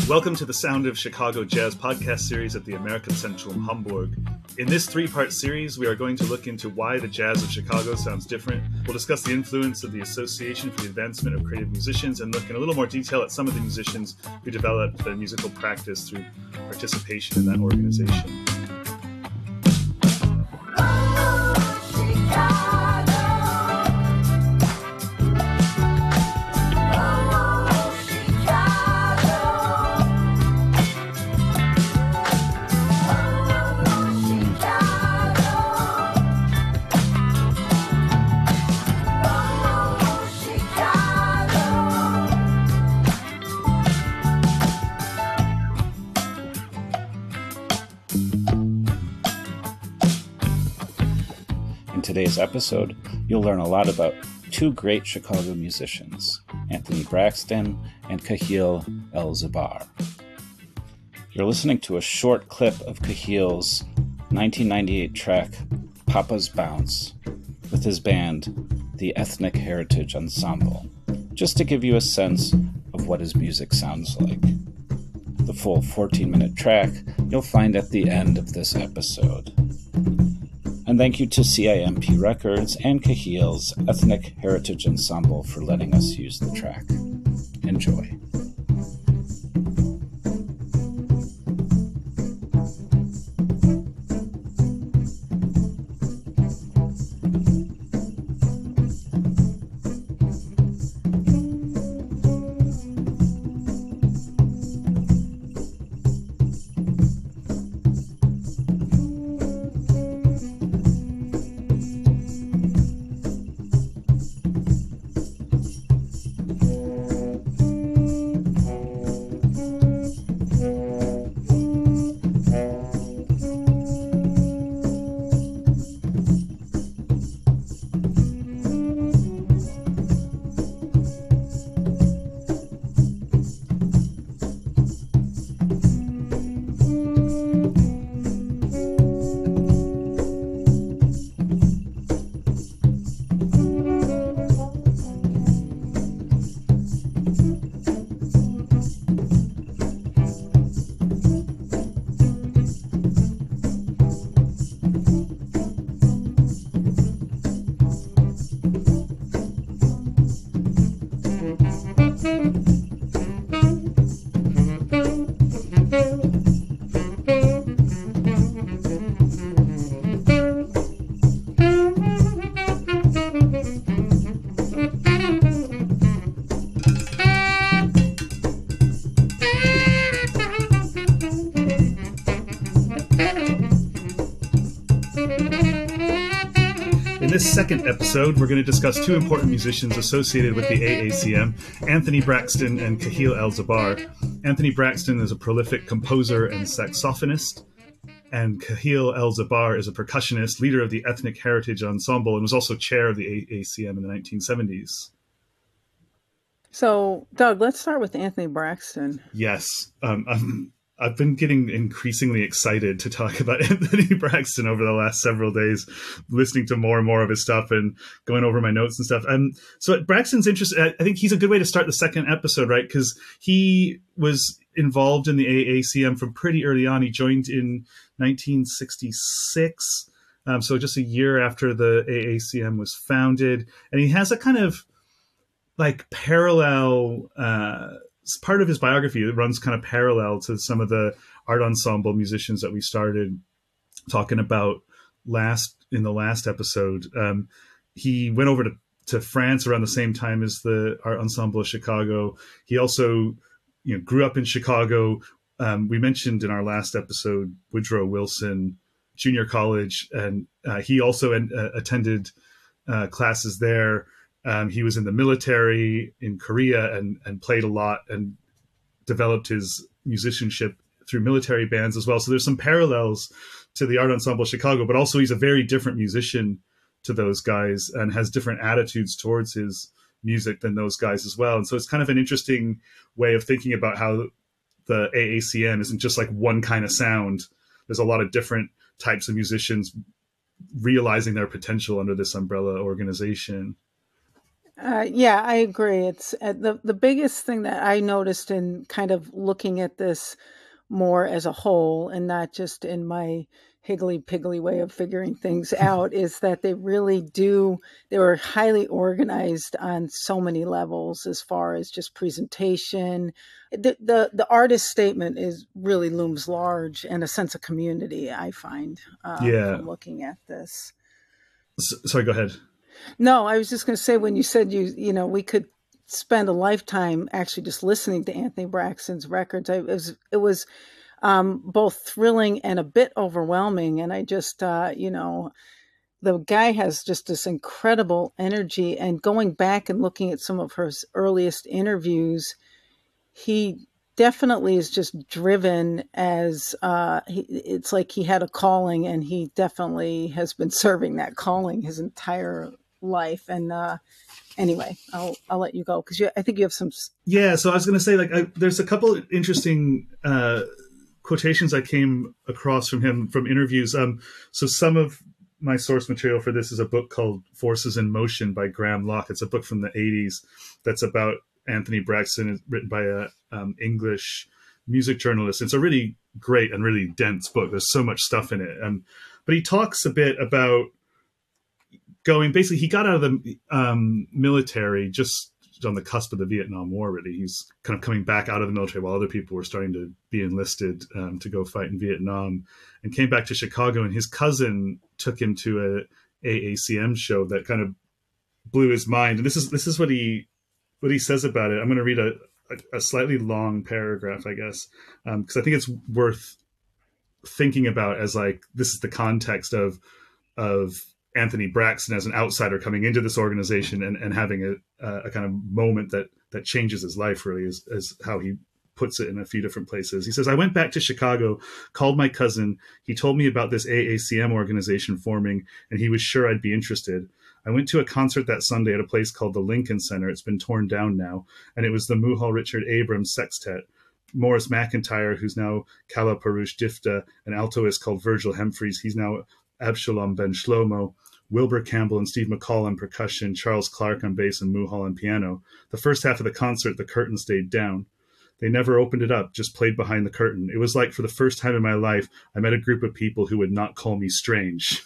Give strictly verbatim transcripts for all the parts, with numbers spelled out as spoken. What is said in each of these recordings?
Welcome to the Sound of Chicago Jazz podcast series at the Amerikazentrum Hamburg. In this three-part series, we are going to look into why the jazz of Chicago sounds different. We'll discuss the influence of the Association for the Advancement of Creative Musicians and look in a little more detail at some of the musicians who developed their musical practice through participation in that organization. In today's episode, you'll learn a lot about two great Chicago musicians, Anthony Braxton and Kahil El-Zabar. You're listening to a short clip of Kahil's nineteen ninety-eight track, Papa's Bounce, with his band, the Ethnic Heritage Ensemble, just to give you a sense of what his music sounds like. The full fourteen-minute track you'll find at the end of this episode. And thank you to C I M P Records and Kahil's Ethnic Heritage Ensemble for letting us use the track. Enjoy. In this second episode, we're going to discuss two important musicians associated with the A A C M, Anthony Braxton and Kahil El-Zabar. Anthony Braxton is a prolific composer and saxophonist, and Kahil El-Zabar is a percussionist, leader of the Ethnic Heritage Ensemble, and was also chair of the A A C M in the nineteen seventies. So, Doug, let's start with Anthony Braxton. Yes. Um, I'm, I've been getting increasingly excited to talk about Anthony Braxton over the last several days, listening to more and more of his stuff and going over my notes and stuff. And so Braxton's interesting. I think he's a good way to start the second episode, right? Because he was involved in the A A C M from pretty early on. He joined in nineteen sixty-six, um, so just a year after the A A C M was founded. And he has a kind of like parallel... Uh, part of his biography that runs kind of parallel to some of the art ensemble musicians that we started talking about last in the last episode. Um, he went over to, to France around the same time as the Art Ensemble of Chicago. He also, you know, grew up in Chicago. Um, we mentioned in our last episode Woodrow Wilson Junior College, and uh, he also en- uh, attended uh, classes there. Um, he was in the military in Korea and, and played a lot and developed his musicianship through military bands as well. So there's some parallels to the Art Ensemble Chicago, but also he's a very different musician to those guys and has different attitudes towards his music than those guys as well. And so it's kind of an interesting way of thinking about how the A A C M isn't just like one kind of sound. There's a lot of different types of musicians realizing their potential under this umbrella organization. Uh, yeah, I agree. It's uh, the the biggest thing that I noticed in kind of looking at this more as a whole and not just in my higgly piggly way of figuring things out is that they really do they were highly organized on so many levels as far as just presentation. The the, the artist statement is really looms large, and a sense of community, I find, uh, Yeah. from looking at this. S- sorry, go ahead. No, I was just going to say, when you said you you know we could spend a lifetime actually just listening to Anthony Braxton's records, I, it was it was um, both thrilling and a bit overwhelming. And I just, uh, you know, the guy has just this incredible energy. And going back and looking at some of his earliest interviews, he definitely is just driven as uh, he, it's like he had a calling, and he definitely has been serving that calling his entire life. And uh, anyway, I'll I'll let you go because I think you have some. Yeah, so I was going to say, like, I, there's a couple interesting uh, quotations I came across from him from interviews. Um, so some of my source material for this is a book called Forces in Motion by Graham Locke. It's a book from the eighties that's about Anthony Braxton, written by a um, English music journalist. It's a really great and really dense book. There's so much stuff in it. Um, but he talks a bit about going, basically, he got out of the um, military just on the cusp of the Vietnam War, really. He's kind of coming back out of the military while other people were starting to be enlisted um, to go fight in Vietnam, and came back to Chicago. And his cousin took him to a A A C M show that kind of blew his mind. And this is this is what he what he says about it. I'm going to read a, a, a slightly long paragraph, I guess, because um, I think it's worth thinking about as, like, this is the context of of Anthony Braxton as an outsider coming into this organization and, and having a, a kind of moment that that changes his life, really, is, is how he puts it in a few different places. He says, I went back to Chicago, called my cousin. He told me about this A A C M organization forming, and he was sure I'd be interested. I went to a concert that Sunday at a place called the Lincoln Center. It's been torn down now. And it was the Muhal Richard Abrams Sextet. Morris McIntyre, who's now Kala Parush Difta, an altoist called Virgil Humphreys. He's now Abshalom Ben Shlomo. Wilbur Campbell and Steve McCall on percussion, Charles Clark on bass, and Muhal on piano. The first half of the concert, the curtain stayed down. They never opened it up, just played behind the curtain. It was like, for the first time in my life, I met a group of people who would not call me strange.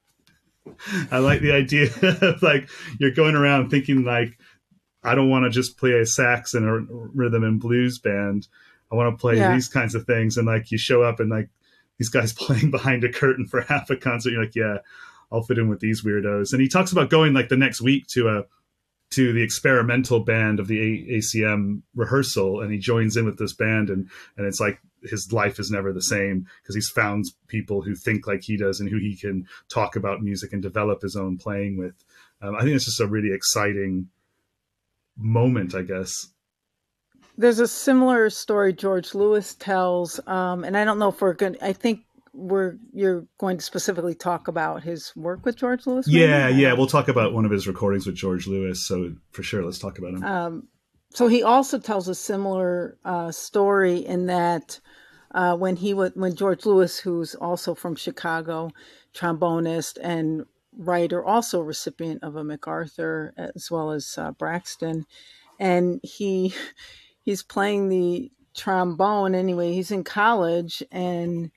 I like the idea of, like, you're going around thinking, like, I don't want to just play a sax and a rhythm and blues band. I want to play yeah. these kinds of things. And, like, you show up and, like, these guys playing behind a curtain for half a concert. You're like, yeah, I'll fit in with these weirdos. And he talks about going, like, the next week to a to the experimental band of the A C M rehearsal, and he joins in with this band, and and it's like his life is never the same because he's found people who think like he does and who he can talk about music and develop his own playing with. Um, I think it's just a really exciting moment, I guess. There's a similar story George Lewis tells, um, and I don't know if we're going. I think we're you're going to specifically talk about his work with George Lewis. Maybe? Yeah, yeah, we'll talk about one of his recordings with George Lewis. So for sure, let's talk about him. Um, so he also tells a similar uh, story in that uh, when he was when George Lewis, who's also from Chicago, trombonist and writer, also recipient of a MacArthur, as well as uh, Braxton, and he he's playing the trombone. Anyway, he's in college and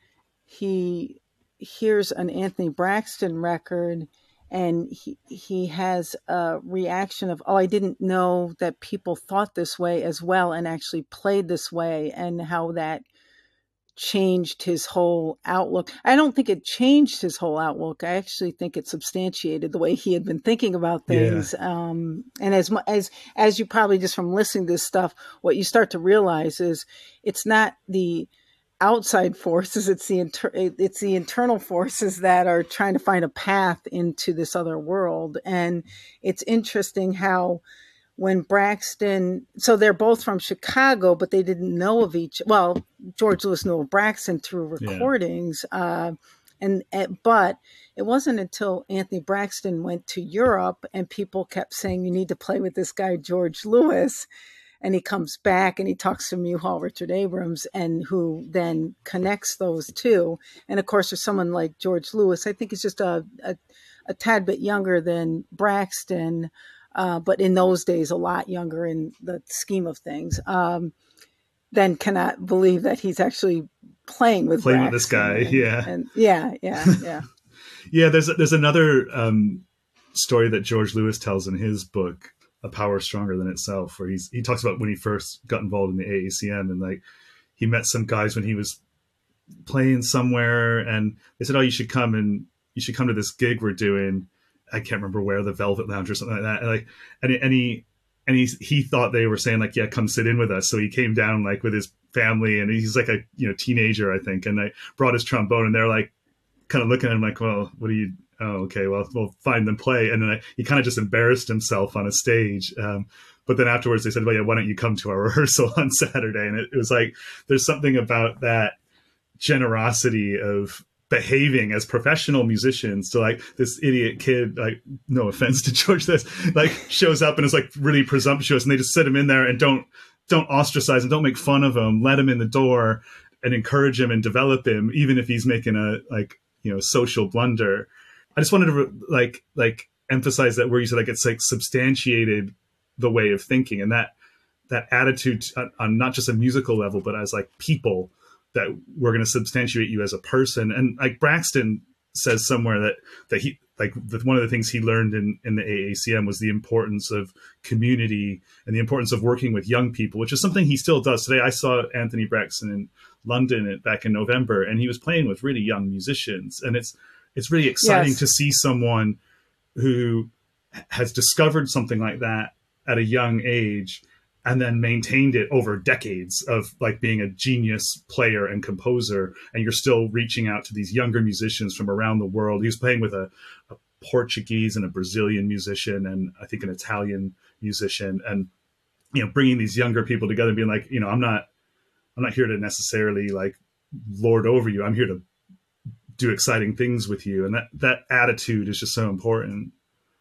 he hears an Anthony Braxton record, and he he has a reaction of, oh, I didn't know that people thought this way as well and actually played this way, and how that changed his whole outlook. I don't think it changed his whole outlook. I actually think it substantiated the way he had been thinking about things. Yeah. Um, and as as as you probably just from listening to this stuff, what you start to realize is it's not the outside forces, it's the inter- it's the internal forces that are trying to find a path into this other world. And it's interesting how when Braxton, so they're both from Chicago, but they didn't know of each. Well, George Lewis knew of Braxton through recordings, yeah. uh, and but it wasn't until Anthony Braxton went to Europe and people kept saying, "You need to play with this guy George Lewis." And he comes back and he talks to Muhal Richard Abrams, and who then connects those two. And of course, there's someone like George Lewis. I think he's just a, a, a tad bit younger than Braxton. uh, but in those days, a lot younger in the scheme of things, um, then cannot believe that he's actually playing with playing with Braxton. this guy. And, yeah. And yeah, yeah, yeah. yeah. There's, there's another um, story that George Lewis tells in his book, A Power Stronger Than Itself, where he's, he talks about when he first got involved in the A A C M, and like he met some guys when he was playing somewhere, and they said, oh, you should come and you should come to this gig we're doing. I can't remember where, the Velvet Lounge or something like that. And like, and, and he, and he, he thought they were saying like, yeah, come sit in with us. So he came down like with his family, and he's like a, you know, teenager, I think. And I brought his trombone, and they're like, kind of looking at him like, well, what do you, oh, okay, well, we'll find them play. And then I, he kind of just embarrassed himself on a stage. Um, but then afterwards they said, well, yeah, why don't you come to our rehearsal on Saturday? And it, it was like, there's something about that generosity of behaving as professional musicians to like this idiot kid, like, no offense to George, this like shows up and is like really presumptuous, and they just sit him in there and don't, don't ostracize him, don't make fun of him, let him in the door and encourage him and develop him, even if he's making a, like, you know, social blunder. I just wanted to like, like emphasize that where you said like, it's like substantiated the way of thinking, and that, that attitude on, on not just a musical level, but as like people, that we're going to substantiate you as a person. And like Braxton says somewhere that, that he, like the, one of the things he learned in, in the A A C M was the importance of community and the importance of working with young people, which is something he still does today. I saw Anthony Braxton in London back in November, and he was playing with really young musicians. And it's, it's really exciting Yes. to see someone who has discovered something like that at a young age and then maintained it over decades of like being a genius player and composer. And you're still reaching out to these younger musicians from around the world. He was playing with a, a Portuguese and a Brazilian musician, and I think an Italian musician, and, you know, bringing these younger people together and being like, you know, I'm not, I'm not here to necessarily like lord over you. I'm here to do exciting things with you. And that, that attitude is just so important.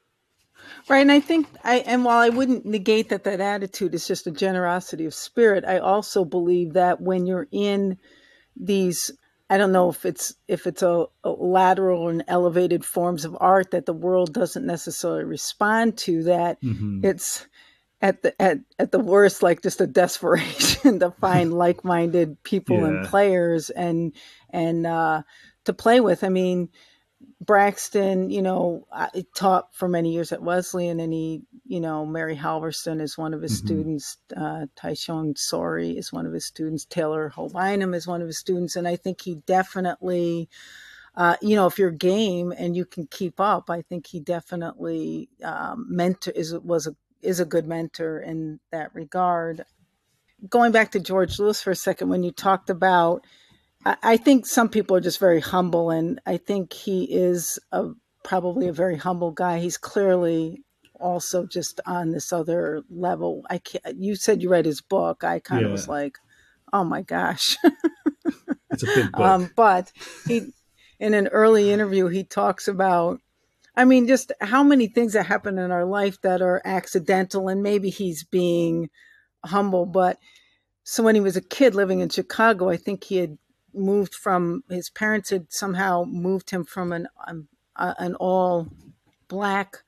Right. And I think I, and while I wouldn't negate that that attitude is just a generosity of spirit, I also believe that when you're in these, I don't know if it's, if it's a, a lateral and elevated forms of art that the world doesn't necessarily respond to, that mm-hmm. it's at the, at, at the worst, like just a desperation to find like-minded people yeah. and players and, and, uh, to play with. I mean, Braxton, you know, I taught for many years at Wesleyan, and he, you know, Mary Halverson is one of his mm-hmm. students. Uh, Tyshawn Sorey is one of his students. Taylor Holbeinum is one of his students. And I think he definitely, uh, you know, if you're game and you can keep up, I think he definitely um, mentor is, was a, is a good mentor in that regard. Going back to George Lewis for a second, when you talked about, I think some people are just very humble, and I think he is a, probably a very humble guy. He's clearly also just on this other level. I can't, you said you read his book. I kind yeah. of was like, oh my gosh. It's a big book. Um, but he, in an early interview, he talks about, I mean, just how many things that happen in our life that are accidental, and maybe he's being humble. But so when he was a kid living in Chicago, I think he had moved from, his parents had somehow moved him from an um, uh, an all black,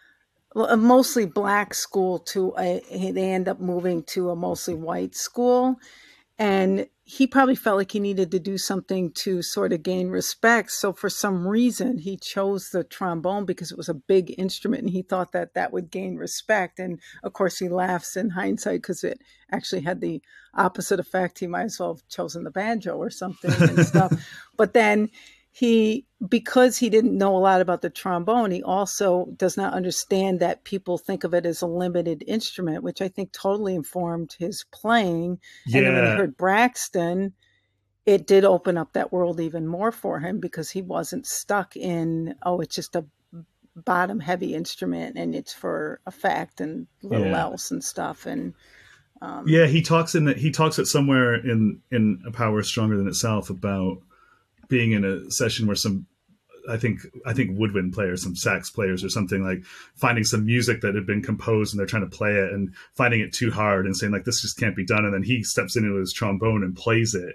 a mostly black school to a, they end up moving to a mostly white school. And he probably felt like he needed to do something to sort of gain respect. So for some reason, he chose the trombone because it was a big instrument, and he thought that that would gain respect. And of course, he laughs in hindsight because it actually had the opposite effect. He might as well have chosen the banjo or something and stuff. But then he, because he didn't know a lot about the trombone, he also does not understand that people think of it as a limited instrument, which I think totally informed his playing. Yeah. And then when he heard Braxton, it did open up that world even more for him, because he wasn't stuck in, oh, it's just a bottom heavy instrument and it's for effect and little yeah. else and stuff. And um, yeah, he talks in that he talks it somewhere in in A Power Stronger Than Itself about being in a session where some, I think, I think woodwind players, some sax players or something, like finding some music that had been composed and they're trying to play it and finding it too hard and saying like, this just can't be done. And then he steps into his trombone and plays it.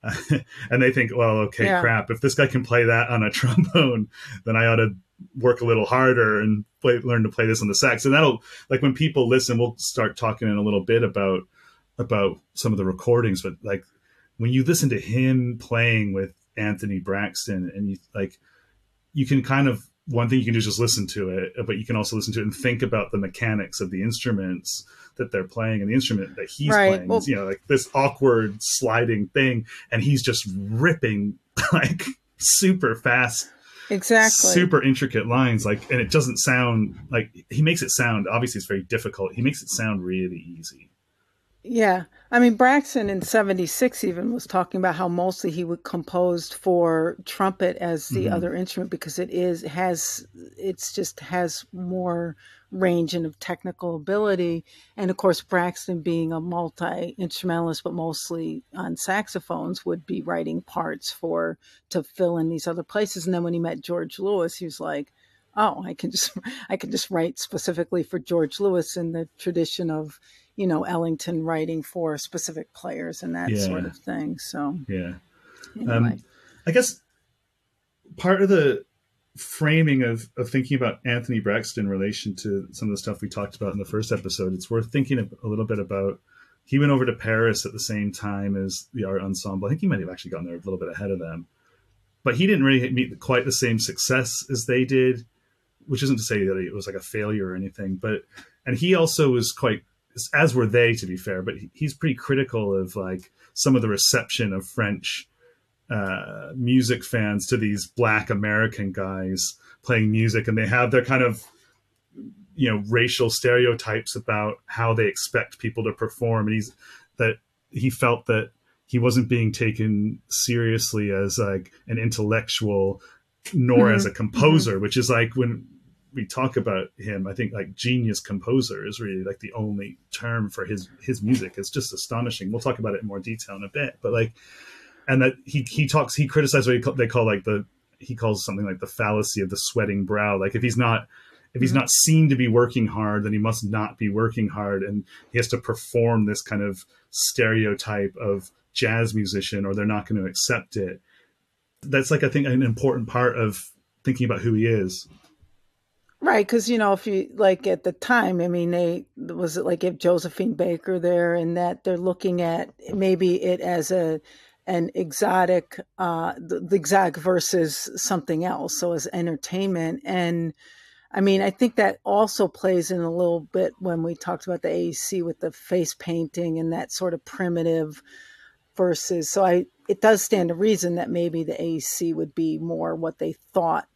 and they think, well, okay, Yeah. crap. If this guy can play that on a trombone, then I ought to work a little harder and play, learn to play this on the sax. And that'll, like, when people listen, we'll start talking in a little bit about about some of the recordings. But like when you listen to him playing with Anthony Braxton, and you like, you can kind of, one thing you can do is just listen to it, but you can also listen to it and think about the mechanics of the instruments that they're playing, and the instrument that he's Right. playing Well, is, you know, like this awkward sliding thing, and he's just ripping like super fast, exactly. super intricate lines, like, and it doesn't sound like, he makes it sound, obviously it's very difficult, he makes it sound really easy. Yeah. I mean, Braxton in seventy-six even was talking about how mostly he would composed for trumpet as the Mhm. other instrument, because it is, has, it's just has more range and of technical ability. And of course, Braxton being a multi-instrumentalist, but mostly on saxophones, would be writing parts for, to fill in these other places. And then when he met George Lewis, he was like, oh, I can just, I can just write specifically for George Lewis in the tradition of, you know, Ellington writing for specific players and that Yeah. sort of thing. So Yeah. anyway. Um, I guess part of the framing of, of thinking about Anthony Braxton in relation to some of the stuff we talked about in the first episode, it's worth thinking a little bit about, he went over to Paris at the same time as the Art Ensemble. I think he might have actually gotten there a little bit ahead of them, but he didn't really meet quite the same success as they did, which isn't to say that it was like a failure or anything, but, and he also was quite, as were they, to be fair, but he's pretty critical of like some of the reception of French uh, music fans to these Black American guys playing music. And they have their kind of, you know, racial stereotypes about how they expect people to perform. And he's, that he felt that he wasn't being taken seriously as like an intellectual, nor Mhm. as a composer, Mhm. which is like, when we talk about him, I think like genius composer is really like the only term for his, his music. It's just astonishing. We'll talk about it in more detail in a bit, but like, and that he, he talks, he criticized what he call, they call like the, he calls something like the fallacy of the sweating brow. Like if he's not, if he's Mhm. not seen to be working hard, then he must not be working hard. And he has to perform this kind of stereotype of jazz musician, or they're not going to accept it. That's like, I think, an important part of thinking about who he is. Right, because you know, if you like at the time, I mean, they was it like if Josephine Baker there, and that they're looking at maybe it as a an exotic, uh, the, the exotic versus something else, so as entertainment. And I mean, I think that also plays in a little bit when we talked about the A E C with the face painting and that sort of primitive versus. So I, it does stand to reason that maybe the A E C would be more what they thought.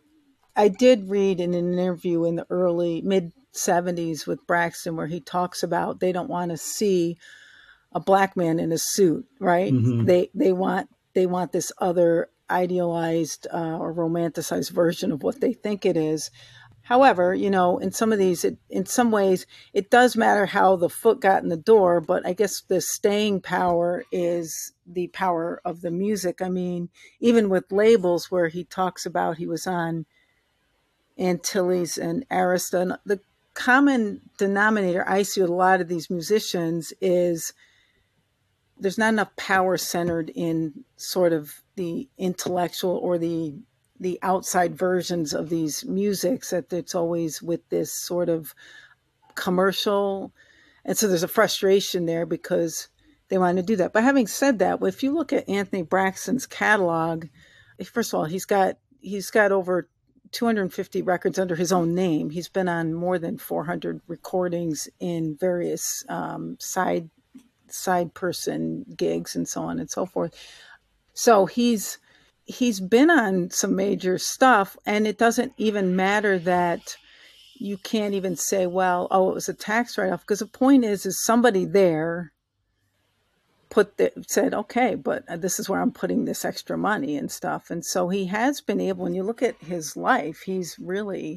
I did read in an interview in the early mid seventies with Braxton where he talks about they don't want to see a black man in a suit, right? Mm-hmm. They they want they want this other idealized uh, or romanticized version of what they think it is. However, you know, in some of these, it, in some ways, it does matter how the foot got in the door, but I guess the staying power is the power of the music. I mean, even with labels where he talks about he was on Antilles and Arista, the common denominator I see with a lot of these musicians is there's not enough power centered in sort of the intellectual or the the outside versions of these musics, that it's always with this sort of commercial. And so there's a frustration there because they want to do that. But having said that, if you look at Anthony Braxton's catalog, first of all, he's got he's got over two hundred fifty records under his own name. He's been on more than four hundred recordings in various um, side side person gigs and so on and so forth. So he's he's been on some major stuff, and it doesn't even matter that you can't even say, well, oh, it was a tax write-off, because the point is, is somebody there put the, said, okay, but this is where I'm putting this extra money and stuff. And so he has been able, when you look at his life, he's really,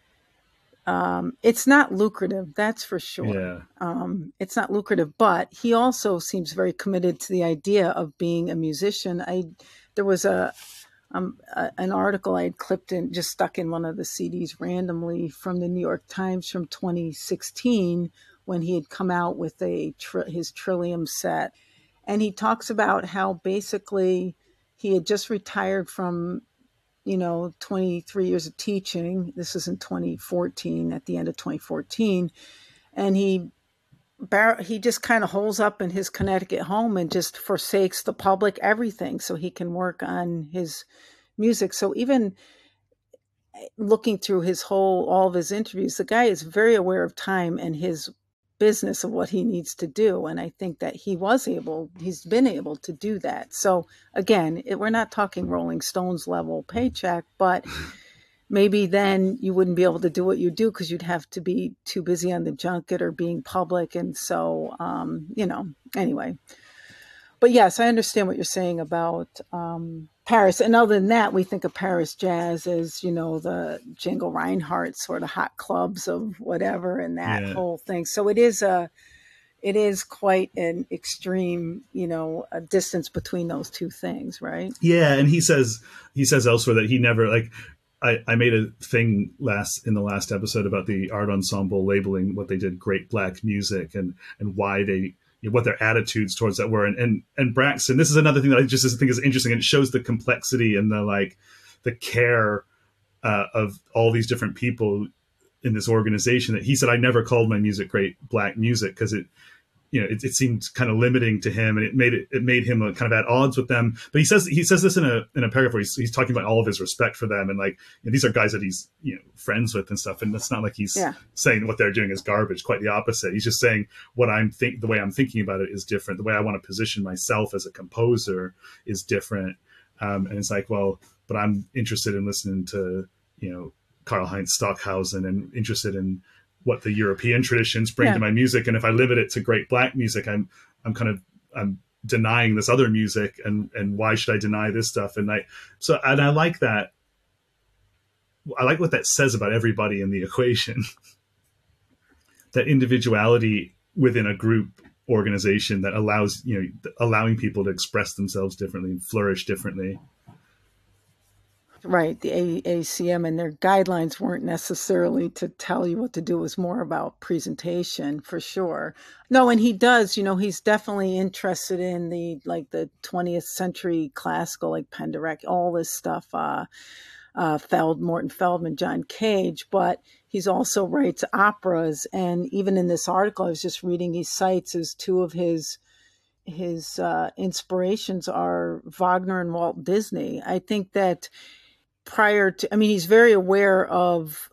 um, it's not lucrative, that's for sure. Yeah. Um, it's not lucrative, but he also seems very committed to the idea of being a musician. I, there was a, um, a, an article I had clipped in, just stuck in one of the C Ds randomly from the New York Times from twenty sixteen, when he had come out with a tr- his Trillium set. And he talks about how basically he had just retired from, you know, twenty-three years of teaching. This was in twenty fourteen, at the end of twenty fourteen. And he he just kind of holes up in his Connecticut home and just forsakes the public, everything, so he can work on his music. So even looking through his whole, all of his interviews, the guy is very aware of time and his business of what he needs to do. And I think that he was able, he's been able to do that. So again, it, we're not talking Rolling Stones level paycheck, but maybe then you wouldn't be able to do what you do because you'd have to be too busy on the junket or being public. And so, um, you know, anyway. But yes, I understand what you're saying about um, Paris. And other than that, we think of Paris jazz as, you know, the Django Reinhardt sort of hot clubs of whatever and that yeah. whole thing. So it is a, it is quite an extreme, you know, a distance between those two things, right? Yeah, and he says he says elsewhere that he never like. I, I made a thing last in the last episode about the art ensemble labeling what they did great black music and and why they. What their attitudes towards that were. And, and, and Braxton, this is another thing that I just think is interesting. And it shows the complexity and the, like, the care uh, of all these different people in this organization that he said, I never called my music great black music because it, you know, it, it seemed kind of limiting to him and it made it, it made him kind of at odds with them. But he says, he says this in a, in a paragraph where he's, he's talking about all of his respect for them. And like, you know, these are guys that he's, you know, friends with and stuff. And it's not like he's yeah. saying what they're doing is garbage, quite the opposite. He's just saying what I'm think the way I'm thinking about it is different. The way I want to position myself as a composer is different. Um, and it's like, well, but I'm interested in listening to, you know, Karl-Heinz Stockhausen and interested in what the European traditions bring yeah. to my music. And if I limit it to great black music, I'm, I'm kind of, I'm denying this other music and, and why should I deny this stuff? And I, so, and I like that. I like what that says about everybody in the equation, that individuality within a group organization that allows, you know, allowing people to express themselves differently and flourish differently. Right. The A A C M and their guidelines weren't necessarily to tell you what to do. It was more about presentation for sure. No, and he does, you know, he's definitely interested in the, like the twentieth century classical, like Penderecki, all this stuff, uh, uh, Feld, Morton Feldman, John Cage, but he's also writes operas. And even in this article, I was just reading, he cites as two of his his uh, inspirations are Wagner and Walt Disney. I think that prior to, I mean, he's very aware of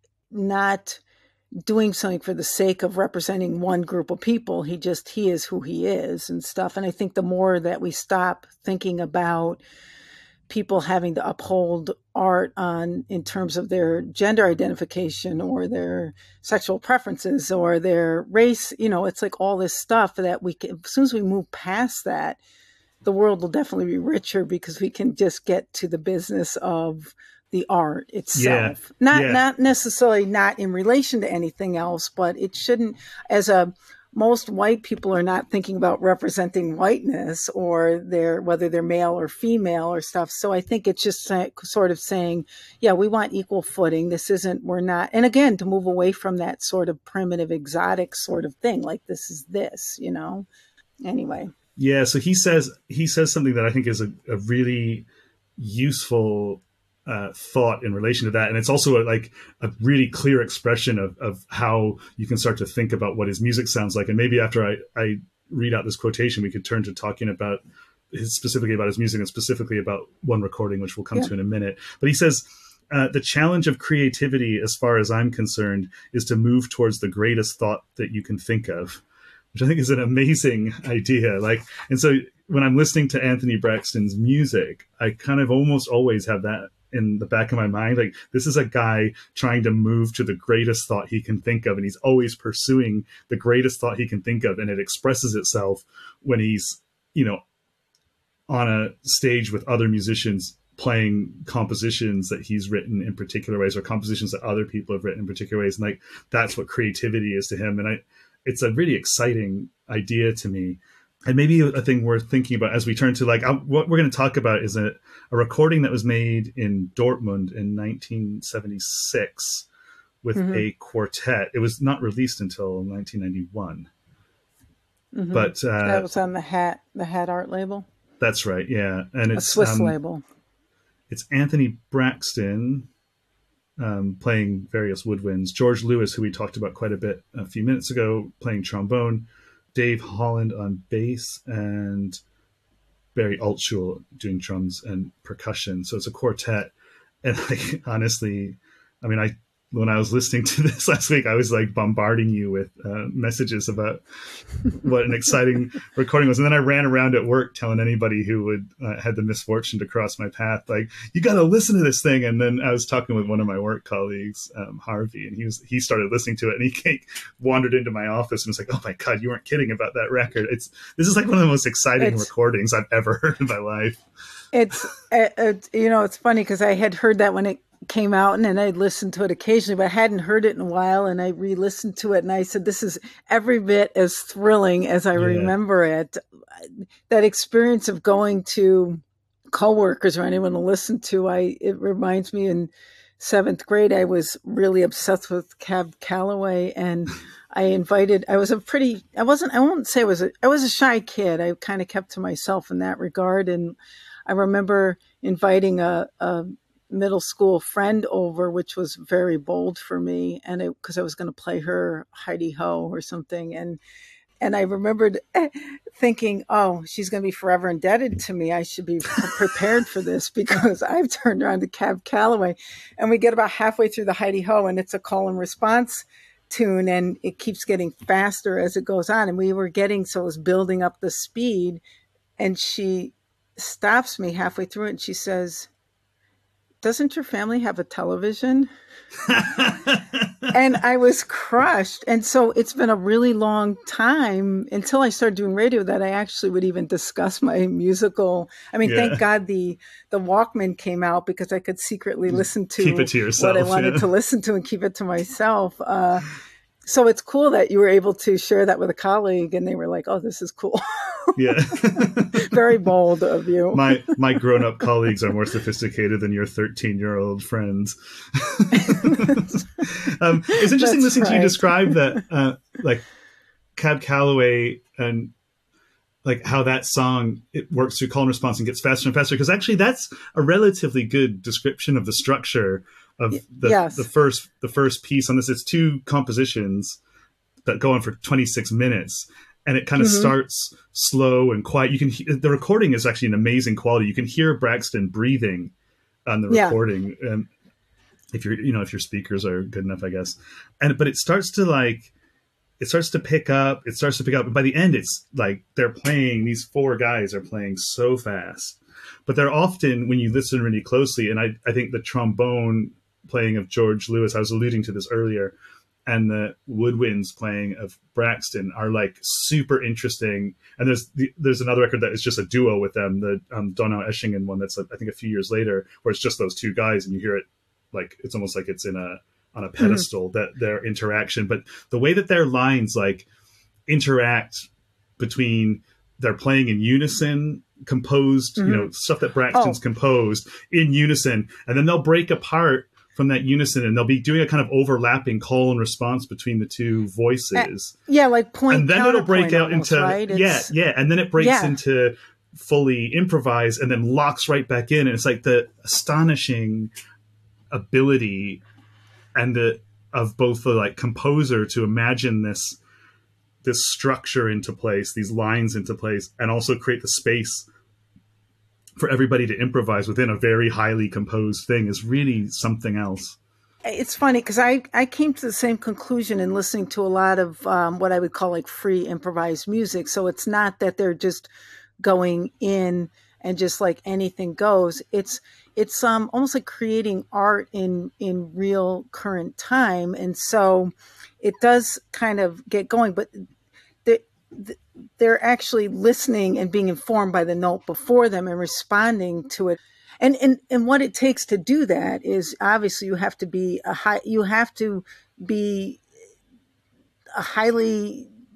not doing something for the sake of representing one group of people. He just, he is who he is and stuff. And I think the more that we stop thinking about people having to uphold art on in terms of their gender identification or their sexual preferences or their race, you know, it's like all this stuff that we can, as soon as we move past that, the world will definitely be richer because we can just get to the business of the art itself. Yeah. Not yeah. not necessarily not in relation to anything else, but it shouldn't, as a most white people are not thinking about representing whiteness or their whether they're male or female or stuff. So I think it's just sort of saying, yeah, we want equal footing. This isn't, we're not, and again, to move away from that sort of primitive, exotic sort of thing, like this is this, you know, anyway. Yeah, so he says he says something that I think is a, a really useful uh, thought in relation to that, and it's also a, like a really clear expression of, of how you can start to think about what his music sounds like. And maybe after I, I read out this quotation, we could turn to talking about his, specifically about his music and specifically about one recording, which we'll come yeah. to in a minute. But he says, uh, the challenge of creativity, as far as I'm concerned, is to move towards the greatest thought that you can think of, which I think is an amazing idea. Like, and so when I'm listening to Anthony Braxton's music, I kind of almost always have that in the back of my mind. Like, this is a guy trying to move to the greatest thought he can think of. And he's always pursuing the greatest thought he can think of. And it expresses itself when he's, you know, on a stage with other musicians playing compositions that he's written in particular ways or compositions that other people have written in particular ways. And like, that's what creativity is to him. And I, it's a really exciting idea to me. And maybe a thing worth thinking about as we turn to like, what we're going to talk about is a, a recording that was made in Dortmund in nineteen seventy-six with mm-hmm. a quartet. It was not released until nineteen ninety-one. Hmm. But uh, That was on the hat, the hat art label, that's right, yeah, and a it's Swiss um, label. it's Anthony Braxton um, playing various woodwinds, George Lewis, who we talked about quite a bit a few minutes ago, playing trombone, Dave Holland on bass, and Barry Altschul doing drums and percussion. So it's a quartet. And like honestly, I mean, I when I was listening to this last week, I was like bombarding you with uh, messages about what an exciting recording was. And then I ran around at work telling anybody who would uh, had the misfortune to cross my path, like, you got to listen to this thing. And then I was talking with one of my work colleagues, um, Harvey, and he was he started listening to it, and he came, wandered into my office and was like, "Oh my God, you weren't kidding about that record! It's this is like one of the most exciting It's recordings I've ever heard in my life." it's it, it, you know, it's funny because I had heard that when it came out, and then I'd listened to it occasionally, but I hadn't heard it in a while, and I re-listened to it, and I said, this is every bit as thrilling as I Yeah, remember it. That experience of going to coworkers or anyone to listen to, I it reminds me in seventh grade, I was really obsessed with Cab Calloway, and I invited, I was a pretty, I wasn't, I won't say I was a, I was a shy kid. I kind of kept to myself in that regard. And I remember inviting a, a middle school friend over, which was very bold for me. And it, cause I was going to play her Heidi Ho or something. And and I remembered thinking, oh, she's going to be forever indebted to me. I should be prepared for this because I've turned around to Cab Calloway. And we get about halfway through the Heidi Ho, and it's a call and response tune, and it keeps getting faster as it goes on. And we were getting, so it was building up the speed. And she stops me halfway through it, and she says, doesn't your family have a television? And I was crushed. And so it's been a really long time until I started doing radio that I actually would even discuss my musical. I mean, yeah. thank God the the Walkman came out because I could secretly listen to, Keep it to yourself, what I wanted yeah. to listen to and keep it to myself. Uh, so it's cool that you were able to share that with a colleague, and they were like, oh, this is cool. Yeah. Very bold of you. My my grown-up colleagues are more sophisticated than your thirteen-year-old friends. um, it's interesting That's listening right. to you describe that, uh, like Cab Calloway, and like how that song, it works through call and response and gets faster and faster. Because actually, that's a relatively good description of the structure of the Yes. the first the first piece on this. It's two compositions that go on for twenty-six minutes. And it kind of mm-hmm. starts slow and quiet. You can he- the recording is actually an amazing quality. You can hear Braxton breathing on the Yeah. recording, um, if you're you know if your speakers are good enough, I guess. And but it starts to like it starts to pick up. It starts to pick up. And by the end, it's like they're playing. These four guys are playing so fast, but they're often, when you listen really closely. And I I think the trombone playing of George Lewis, I was alluding to this earlier, and the woodwinds playing of Braxton are like super interesting. And there's the, there's another record that is just a duo with them, the um, Donau Eschingen one that's I think a few years later, where it's just those two guys, and you hear it like it's almost like it's in a on a pedestal, mm-hmm. that their interaction. But the way that their lines like interact between, they're playing in unison, composed, mm-hmm. you know, stuff that Braxton's oh. composed in unison, and then they'll break apart from that unison, and they'll be doing a kind of overlapping call and response between the two voices. Uh, yeah, like point, and then it'll break out almost, into right? yeah, yeah, and then it breaks yeah. into fully improvise, and then locks right back in, and it's like the astonishing ability and the of both the like composer to imagine this this structure into place, these lines into place, and also create the space for everybody to improvise within a very highly composed thing is really something else. It's funny because I, I came to the same conclusion in listening to a lot of um, what I would call like free improvised music. So it's not that they're just going in and just like anything goes. It's it's um almost like creating art in in real current time, and so it does kind of get going. But they they're actually listening and being informed by the note before them and responding to it. And, and and what it takes to do that is obviously you have to be a high you have to be a highly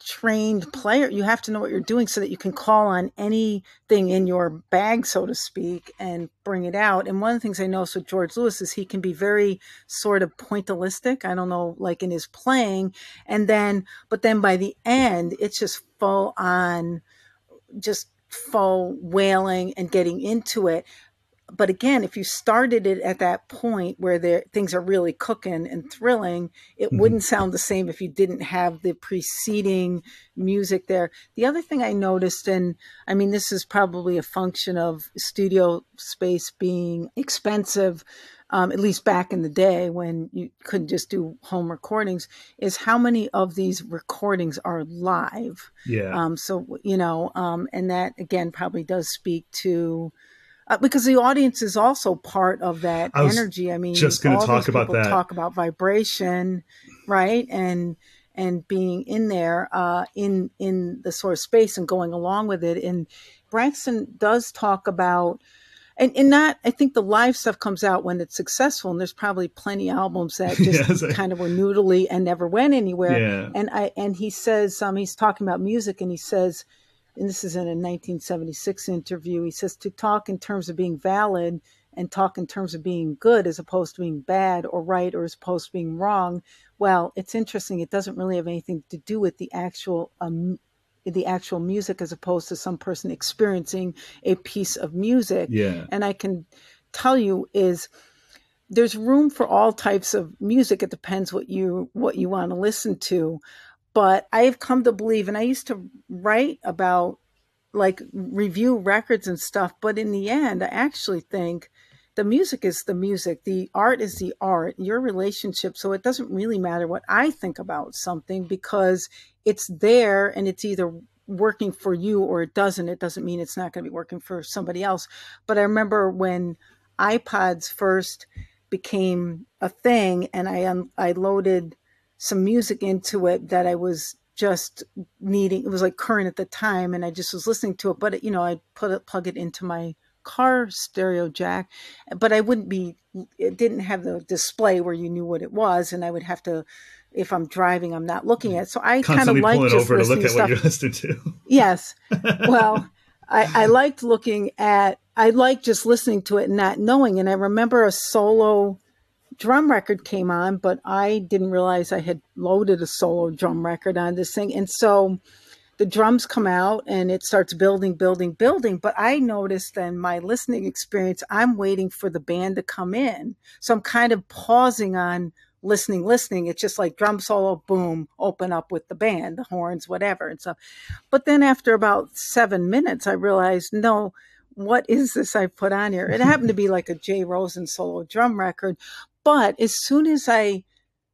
trained player. You have to know what you're doing so that you can call on anything in your bag, so to speak, and bring it out. And one of the things I noticed with George Lewis is he can be very sort of pointillistic. I don't know, like in his playing. And then, but then by the end, it's just full on, just full wailing and getting into it. But again, if you started it at that point where there, things are really cooking and thrilling, it mm-hmm. wouldn't sound the same if you didn't have the preceding music there. The other thing I noticed, and I mean, this is probably a function of studio space being expensive, um, at least back in the day when you couldn't just do home recordings, is how many of these recordings are live. Yeah. Um, so, you know, um, and that again probably does speak to, Uh, because the audience is also part of that I was energy. I mean, just going to all talk these about people that. Talk about vibration, right? And and being in there, uh, in in the sort of space and going along with it. And Braxton does talk about, and, and not, I think the live stuff comes out when it's successful, and there's probably plenty of albums that just yes, I, kind of were noodly and never went anywhere. Yeah. And I and he says, um, he's talking about music, and he says, and this is in a nineteen seventy-six interview, he says, to talk in terms of being valid and talk in terms of being good as opposed to being bad or right or as opposed to being wrong, well, it's interesting. It doesn't really have anything to do with the actual um, the actual music as opposed to some person experiencing a piece of music. Yeah. And I can tell you is there's room for all types of music. It depends what you what you want to listen to. But I have come to believe, and I used to write about, like, review records and stuff, but in the end, I actually think the music is the music. The art is the art, your relationship. So it doesn't really matter what I think about something because it's there and it's either working for you or it doesn't. It doesn't mean it's not going to be working for somebody else. But I remember when iPods first became a thing and I um, I loaded some music into it that I was just needing. It was like current at the time and I just was listening to it, but it, you know, I'd put it, plug it into my car stereo jack, but I wouldn't be, it didn't have the display where you knew what it was. And I would have to, if I'm driving, I'm not looking at it. So I kind of like just over to look at stuff. What you're listening to. Yes. Well, I, I liked looking at, I liked just listening to it and not knowing. And I remember a solo drum record came on, but I didn't realize I had loaded a solo drum record on this thing. And so the drums come out and it starts building, building, building. But I noticed in my listening experience, I'm waiting for the band to come in. So I'm kind of pausing on listening, listening. It's just like drum solo, boom, open up with the band, the horns, whatever. And so, but then after about seven minutes, I realized, no, what is this I put on here? It happened to be like a Jay Rosen solo drum record. But as soon as I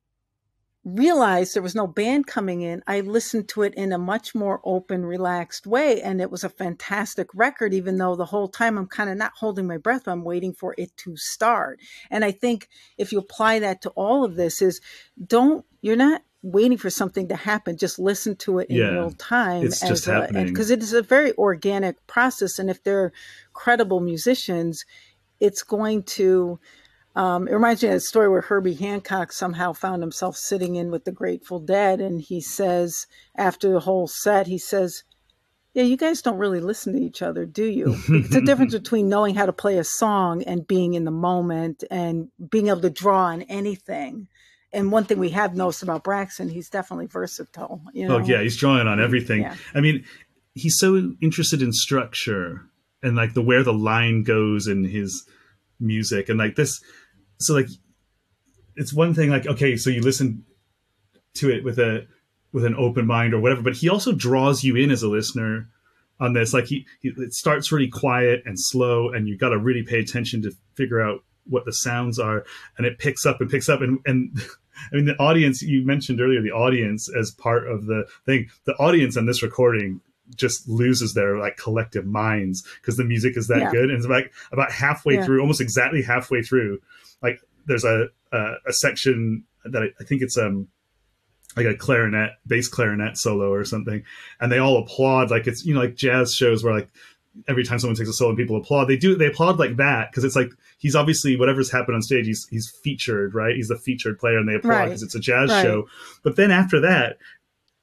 realized there was no band coming in, I listened to it in a much more open, relaxed way. And it was a fantastic record, even though the whole time I'm kind of not holding my breath. I'm waiting for it to start. And I think if you apply that to all of this is don't, you're not waiting for something to happen. Just listen to it in yeah, real time. It's just a, happening. Because it is a very organic process. And if they're credible musicians, it's going to... Um, it reminds me of a story where Herbie Hancock somehow found himself sitting in with the Grateful Dead. And he says, after the whole set, he says, yeah, you guys don't really listen to each other, do you? It's a difference between knowing how to play a song and being in the moment and being able to draw on anything. And one thing we have noticed about Braxton, he's definitely versatile. You know? Oh, yeah, he's drawing on everything. Yeah. I mean, he's so interested in structure and like the where the line goes in his music and like this. So like, it's one thing like, okay, so you listen to it with a, with an open mind or whatever, but he also draws you in as a listener on this. Like he, he it starts really quiet and slow and you got to really pay attention to figure out what the sounds are. And it picks up and picks up. And, and I mean, the audience, you mentioned earlier, the audience as part of the thing, the audience on this recording just loses their like collective minds because the music is that yeah. good. And it's like about halfway yeah. through, almost exactly halfway through, like there's a, a, a section that I, I think it's um like a clarinet, bass clarinet solo or something. And they all applaud like it's, you know, like jazz shows where like every time someone takes a solo and people applaud, they do, they applaud like that. Cause it's like, he's obviously whatever's happened on stage, he's, he's featured, right? He's the featured player and they applaud because right. it's a jazz right. show. But then after that,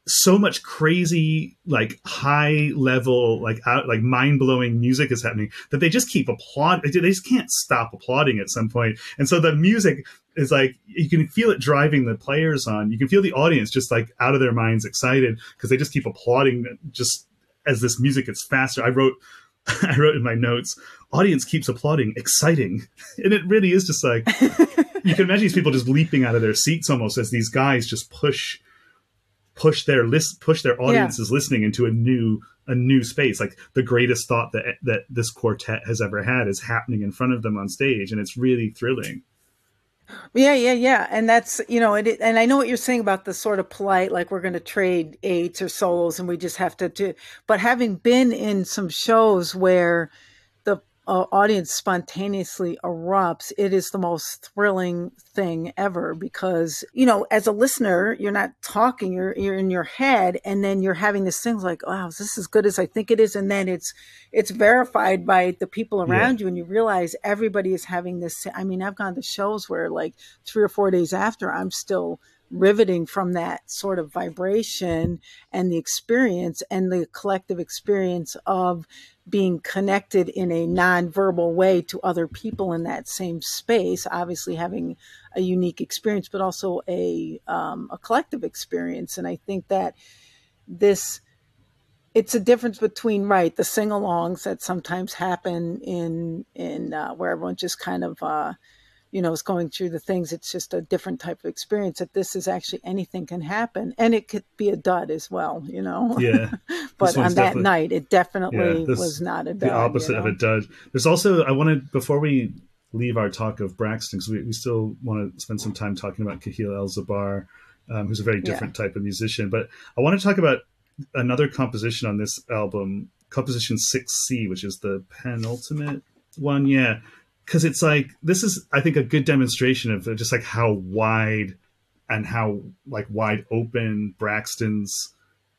so much crazy, like high level, like out, like mind blowing music is happening that they just keep applauding. They just can't stop applauding at some point. And so the music is like, you can feel it driving the players on. You can feel the audience just like out of their minds excited because they just keep applauding just as this music gets faster. I wrote, I wrote in my notes, audience keeps applauding, exciting. And it really is just like, you can imagine these people just leaping out of their seats almost as these guys just push push their list, push their audiences yeah. listening into a new, a new space. Like the greatest thought that, that this quartet has ever had is happening in front of them on stage. And it's really thrilling. Yeah, yeah, yeah. And that's, you know, it, and I know what you're saying about the sort of polite, like we're going to trade eights or solos and we just have to do, but having been in some shows where the uh, audience spontaneously erupts, it is the most thrilling thing ever because, you know, as a listener, you're not talking, you're, you're in your head and then you're having this thing like, wow, is this as good as I think it is? And then it's, it's verified by the people around yeah. you and you realize everybody is having this. I mean, I've gone to shows where like three or four days after I'm still riveting from that sort of vibration and the experience and the collective experience of being connected in a non-verbal way to other people in that same space, obviously having a unique experience, but also a, um, a collective experience. And I think that this, it's a difference between, right, the sing-alongs that sometimes happen in, in uh, where everyone just kind of, uh, you know, is going through the things. It's just a different type of experience that this is actually anything can happen. And it could be a dud as well, you know? Yeah. But on that night, it definitely yeah, this, was not a dud. The opposite you know? of a dud. There's also, I wanted, before we leave our talk of Braxton, because we, we still want to spend some time talking about Kahil El-Zabar, um, who's a very different yeah. type of musician. But I want to talk about another composition on this album, composition six C, which is the penultimate one. Yeah. Because it's like, this is, I think, a good demonstration of just like how wide and how like wide open Braxton's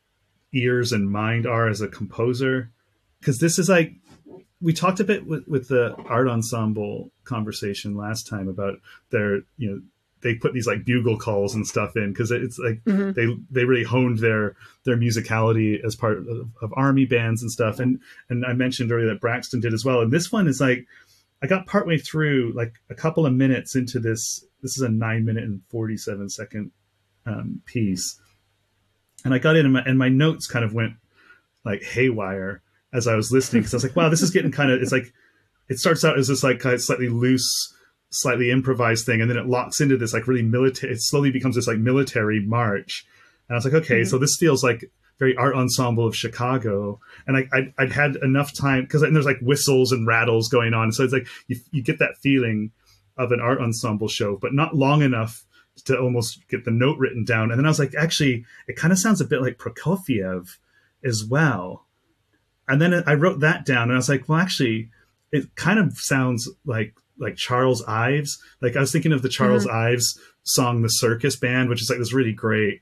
ears and mind are as a composer. Because this is like, we talked a bit with, with the art ensemble conversation last time about their, you know, they put these like bugle calls and stuff in because it's like mm-hmm. they they really honed their their musicality as part of, of army bands and stuff. And and I mentioned earlier that Braxton did as well. And this one is like, I got partway through, like a couple of minutes into this. This is a nine minute and forty-seven second um, piece. And I got in and my, and my notes kind of went like haywire as I was listening. Cause I was like, wow, this is getting kind of, it's like, it starts out as this like kind of slightly loose, slightly improvised thing. And then it locks into this like really military, it slowly becomes this like military march. And I was like, okay, mm-hmm. so this feels like very art ensemble of Chicago. And I, I'd, I'd had enough time because there's like whistles and rattles going on. So it's like, you, you get that feeling of an art ensemble show, but not long enough to almost get the note written down. And then I was like, actually, it kind of sounds a bit like Prokofiev as well. And then I wrote that down and I was like, well, actually, it kind of sounds like, like Charles Ives. Like I was thinking of the Charles mm-hmm. Ives song, The Circus Band, which is like this really great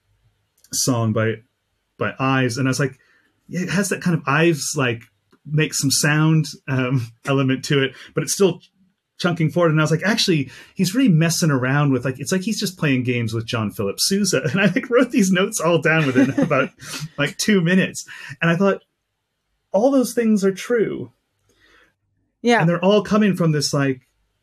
song by, by Ives. And I was like, yeah, it has that kind of Ives, like makes some sound um, element to it, but it's still chunking forward. And I was like, actually, he's really messing around with like, it's like he's just playing games with John Philip Sousa. And I like wrote these notes all down within about like two minutes. And I thought all those things are true. Yeah. And they're all coming from this, like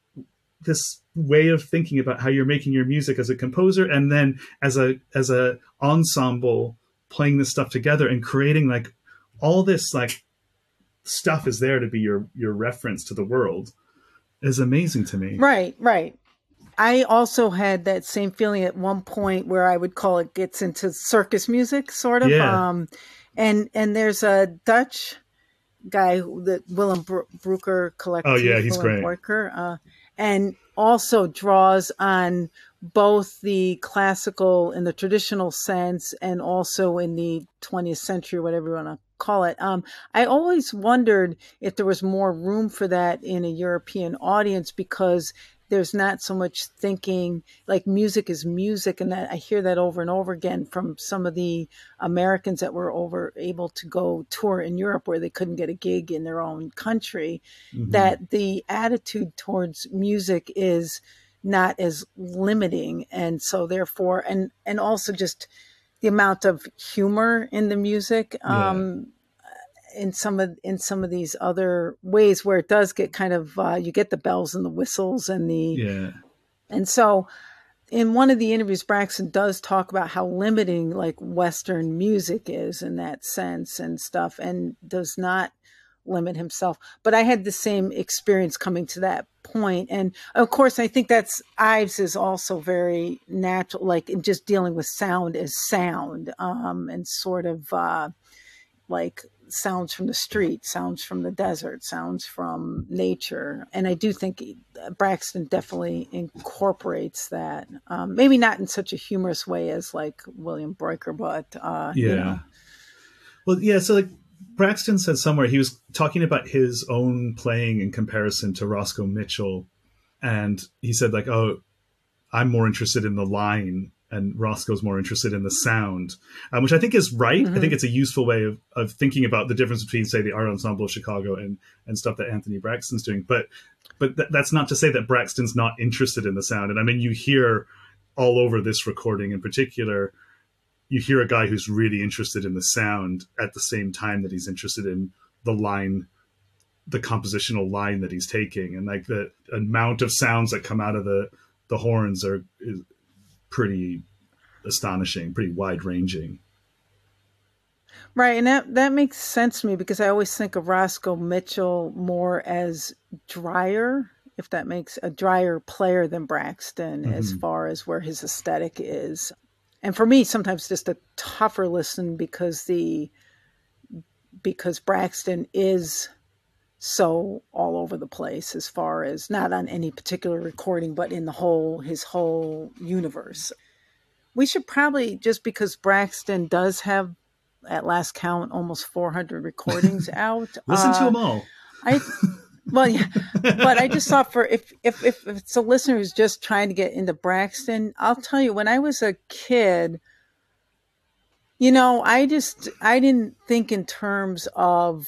this way of thinking about how you're making your music as a composer. And then as a, as a ensemble playing this stuff together and creating like all this, like stuff is there to be your, your reference to the world. Is amazing to me. Right, right. I also had that same feeling at one point where I would call it gets into circus music, sort of. Yeah. Um, and and there's a Dutch guy that Willem Bro- Breuker collected. Oh yeah, he's Willem great. Breuker, uh, and also draws on both the classical in the traditional sense and also in the twentieth century, whatever you want to call it. Um, I always wondered if there was more room for that in a European audience because there's not so much thinking like music is music. And that I hear that over and over again from some of the Americans that were over able to go tour in Europe where they couldn't get a gig in their own country, mm-hmm. that the attitude towards music is not as limiting. And so therefore, and, and also just the amount of humor in the music. Yeah. Um, in some of in some of these other ways where it does get kind of uh, you get the bells and the whistles and the Yeah. and so in one of the interviews Braxton does talk about how limiting like Western music is in that sense and stuff, and does not limit himself. But I had the same experience coming to that point, and of course I think that's Ives is also very natural, like in just dealing with sound as sound, um, and sort of uh, like sounds from the street, sounds from the desert, sounds from nature. And I do think Braxton definitely incorporates that. Um, maybe not in such a humorous way as like William Breaker, but, uh, Yeah. you know. Well, yeah. So like Braxton said somewhere, he was talking about his own playing in comparison to Roscoe Mitchell. And he said like, oh, I'm more interested in the line and Roscoe's more interested in the sound, um, which I think is right. Mm-hmm. I think it's a useful way of, of thinking about the difference between, say, the Art Ensemble of Chicago and, and stuff that Anthony Braxton's doing. But but th- that's not to say that Braxton's not interested in the sound. And I mean, you hear all over this recording in particular, you hear a guy who's really interested in the sound at the same time that he's interested in the line, the compositional line that he's taking. And like the amount of sounds that come out of the, the horns are is, pretty astonishing, pretty wide ranging. Right. And that, that makes sense to me because I always think of Roscoe Mitchell more as drier, if that makes a drier player than Braxton, mm-hmm. as far as where his aesthetic is. And for me, sometimes just a tougher listen because the, because Braxton is so all over the place as far as not on any particular recording, but in the whole, his whole universe. We should probably, just because Braxton does have, at last count, almost four hundred recordings out. Listen uh, to them all. I, well, yeah, but I just thought for, if, if, if it's a listener who's just trying to get into Braxton, I'll tell you, when I was a kid, you know, I just, I didn't think in terms of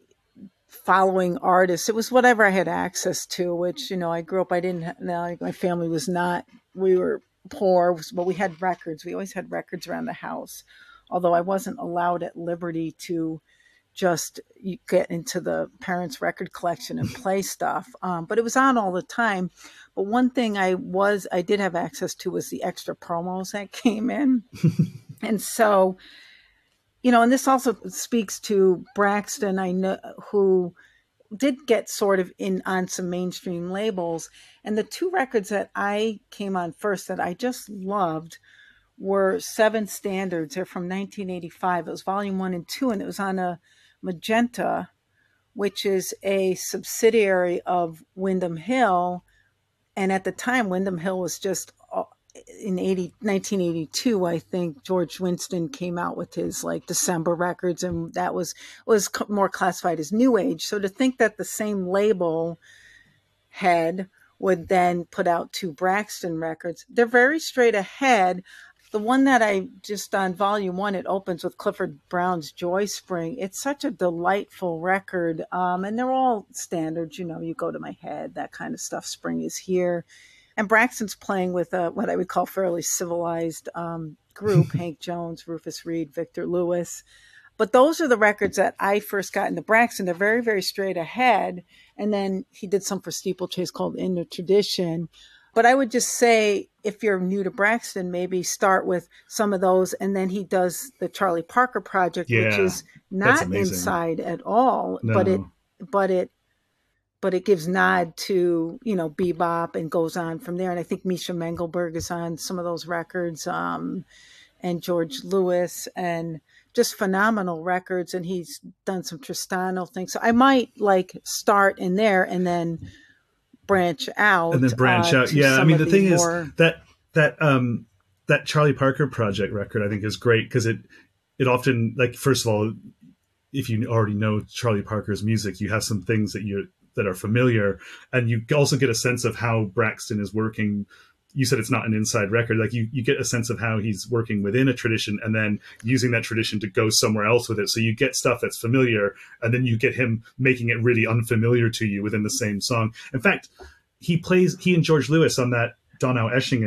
following artists. It was whatever I had access to, which, you know, I grew up, I didn't, no, my family was not, we were poor, but we had records. We always had records around the house, although I wasn't allowed at liberty to just get into the parents' record collection and play stuff. Um, but it was on all the time. But one thing I was, I did have access to was the extra promos that came in. And so, you know, and this also speaks to Braxton, I know, who did get sort of in on some mainstream labels. And the two records that I came on first that I just loved were Seven Standards. They're from nineteen eighty-five. It was volume one and two, and it was on a Magenta, which is a subsidiary of Windham Hill. And at the time, Windham Hill was just in nineteen eighty-two, I think George Winston came out with his like December records, and that was was more classified as new age. So to think that the same label head would then put out two Braxton records, they're very straight ahead. The one that I just on volume one, it opens with Clifford Brown's Joy Spring. It's such a delightful record. Um, and they're all standards, you know, You Go to My Head, that kind of stuff. Spring is Here. And Braxton's playing with a, what I would call fairly civilized um, group, Hank Jones, Rufus Reid, Victor Lewis. But those are the records that I first got into Braxton. They're very, very straight ahead. And then he did some for Steeplechase called In the Tradition. But I would just say, if you're new to Braxton, maybe start with some of those. And then he does the Charlie Parker Project, yeah, which is not inside at all, no. but it, but it, but it gives nod to, you know, bebop and goes on from there. And I think Misha Mengelberg is on some of those records, um, and George Lewis, and just phenomenal records. And he's done some Tristano things. So I might like start in there and then branch out. And then branch uh, out. Yeah. I mean, the thing more... is that, that, um, that Charlie Parker Project record, I think is great because it, it often, like, first of all, if you already know Charlie Parker's music, you have some things that you, that are familiar, and you also get a sense of how Braxton is working. You said it's not an inside record. Like you, you get a sense of how he's working within a tradition and then using that tradition to go somewhere else with it. So you get stuff that's familiar, and then you get him making it really unfamiliar to you within the same song. In fact, he plays, he and George Lewis on that Donau Eschingen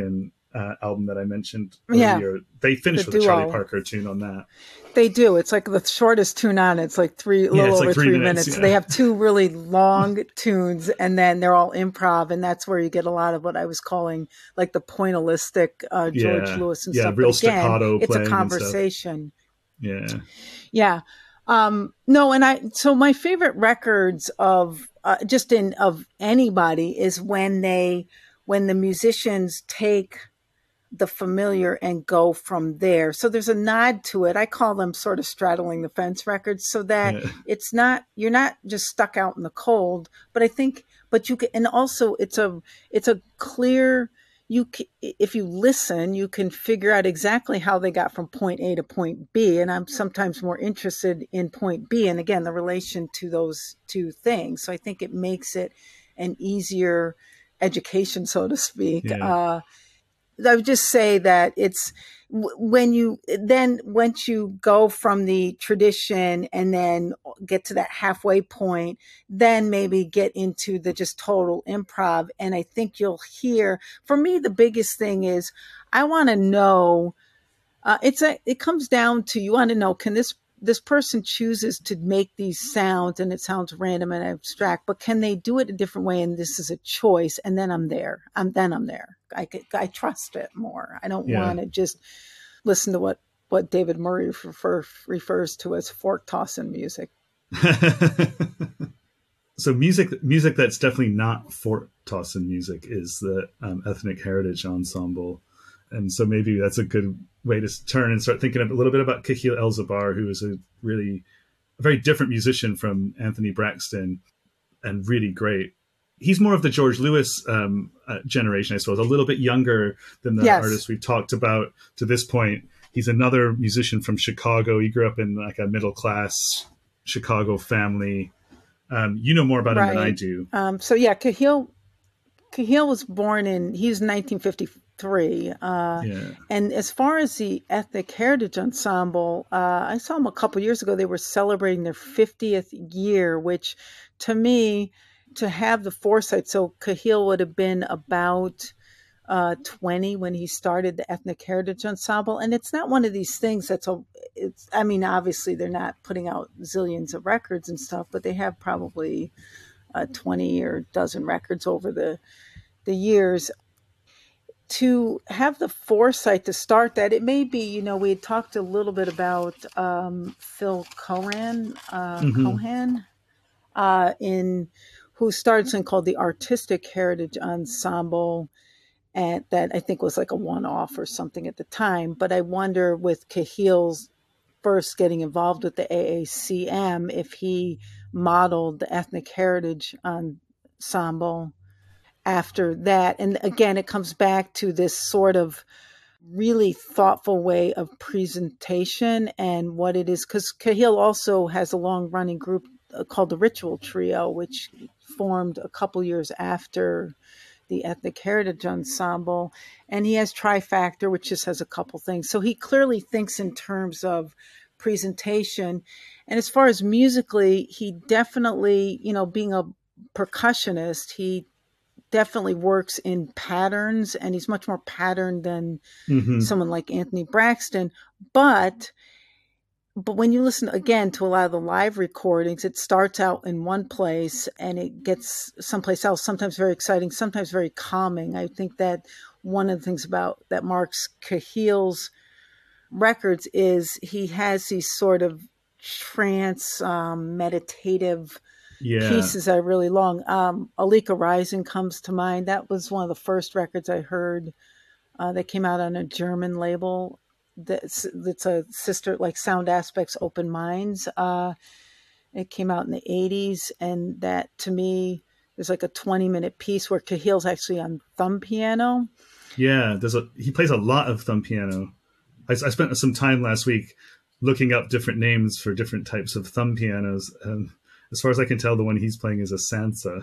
uh, album that I mentioned Yeah, earlier. They finished the with a Charlie duo. Parker tune on that. They do. It's like the shortest tune on it. It's like three, a Yeah, little it's over like three three minutes, minutes. yeah. They have two really long tunes, and then they're all improv, and that's where you get a lot of what I was calling like the pointillistic uh, George Yeah, Lewis and yeah, stuff. real But again, staccato it's a playing and stuff. conversation. Yeah. Yeah. Um, no, and I, so my favorite records of, uh, just in, of anybody is when they, when the musicians take the familiar and go from there. So there's a nod to it. I call them sort of straddling the fence records, so that Yeah. it's not, you're not just stuck out in the cold, but I think, but you can, and also it's a, it's a clear, you can, if you listen, you can figure out exactly how they got from point A to point B. And I'm sometimes more interested in point B. And again, the relation to those two things. So I think it makes it an easier education, so to speak. Yeah. Uh, I would just say that it's when you then once you go from the tradition and then get to that halfway point, then maybe get into the just total improv. And I think you'll hear, for me, the biggest thing is I want to know, uh, it's a, it comes down to, you want to know, can this this person chooses to make these sounds and it sounds random and abstract, but can they do it a different way? And this is a choice. And then I'm there. I'm then I'm there. I, I trust it more. I don't Yeah. want to just listen to what, what David Murray refer, refers to as fork tossing music. So music, music that's definitely not fork tossing music is the um, Ethnic Heritage Ensemble. And so maybe that's a good way to turn and start thinking a little bit about Kahil El-Zabar, who is a really a very different musician from Anthony Braxton and really great. He's more of the George Lewis um, uh, generation, I suppose, a little bit younger than the Yes. artists we've talked about to this point. He's another musician from Chicago. He grew up in like a middle class Chicago family. Um, you know more about him than I do. Um, so yeah, Kahil, Kahil was born in, he's nineteen fifty-three. Uh, Yeah. And as far as the Ethnic Heritage Ensemble, uh, I saw them a couple years ago. They were celebrating their fiftieth year, which to me, to have the foresight, so Kahil would have been about uh, twenty when he started the Ethnic Heritage Ensemble. And it's not one of these things that's a, it's, I mean, obviously they're not putting out zillions of records and stuff, but they have probably uh, twenty or dozen records over the, the years. To have the foresight to start that, it may be, you know, we had talked a little bit about um, Phil Cohan, uh, Mhm. Cohan, uh, in who started something called the Artistic Heritage Ensemble, and that I think was like a one-off or something at the time. But I wonder, with Kahil's first getting involved with the A A C M, if he modeled the Ethnic Heritage Ensemble after that. And again, it comes back to this sort of really thoughtful way of presentation and what it is. Because Kahil also has a long running group called the Ritual Trio, which formed a couple years after the Ethnic Heritage Ensemble. And he has Trifactor, which just has a couple things. So he clearly thinks in terms of presentation. And as far as musically, he definitely, you know, being a percussionist, he definitely works in patterns, and he's much more patterned than Mhm. someone like Anthony Braxton. But but when you listen again to a lot of the live recordings, it starts out in one place and it gets someplace else, sometimes very exciting, sometimes very calming. I think that one of the things about that marks Kahil's records is he has these sort of trance, um, meditative Yeah. pieces that are really long. Um, Alika Rising comes to mind. That was one of the first records I heard uh, that came out on a German label. That's, that's a sister, like Sound Aspects Open Minds. Uh, it came out in the eighties. And that, to me, there's like a twenty minute piece where Kahil's actually on thumb piano. Yeah, there's a he plays a lot of thumb piano. I, I spent some time last week looking up different names for different types of thumb pianos. And as far as I can tell, the one he's playing is a Sansa.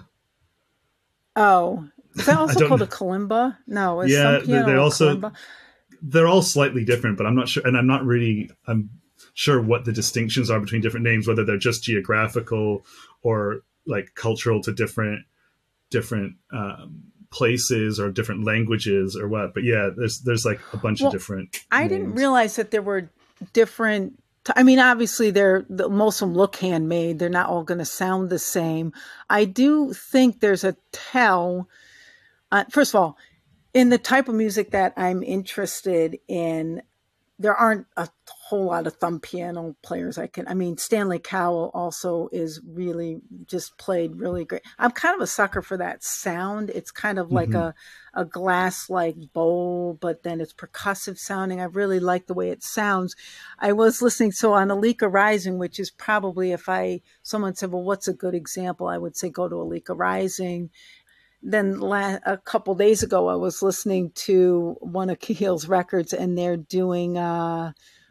Oh, is that also don't called know. a kalimba? No, is Yeah, thumb piano they a also kalimba? they're all slightly different, but I'm not sure, and I'm not really I'm sure what the distinctions are between different names, whether they're just geographical or like cultural to different different um, places or different languages or what. But yeah, there's there's like a bunch Well, of different I names. didn't realize that there were different. I mean, obviously, they're the, most of them look handmade. They're not all going to sound the same. I do think there's a tell. Uh, first of all, in the type of music that I'm interested in, there aren't a whole lot of thumb piano players I can. I mean, Stanley Cowell also is really just played really great. I'm kind of a sucker for that sound. It's kind of like Mhm. a a glass like bowl, but then it's percussive sounding. I really like the way it sounds. I was listening so on Alika Rising, which is probably if I someone said, well, what's a good example? I would say go to Alika Rising. Then la- a couple days ago, I was listening to one of Cahill's records, and they're doing uh,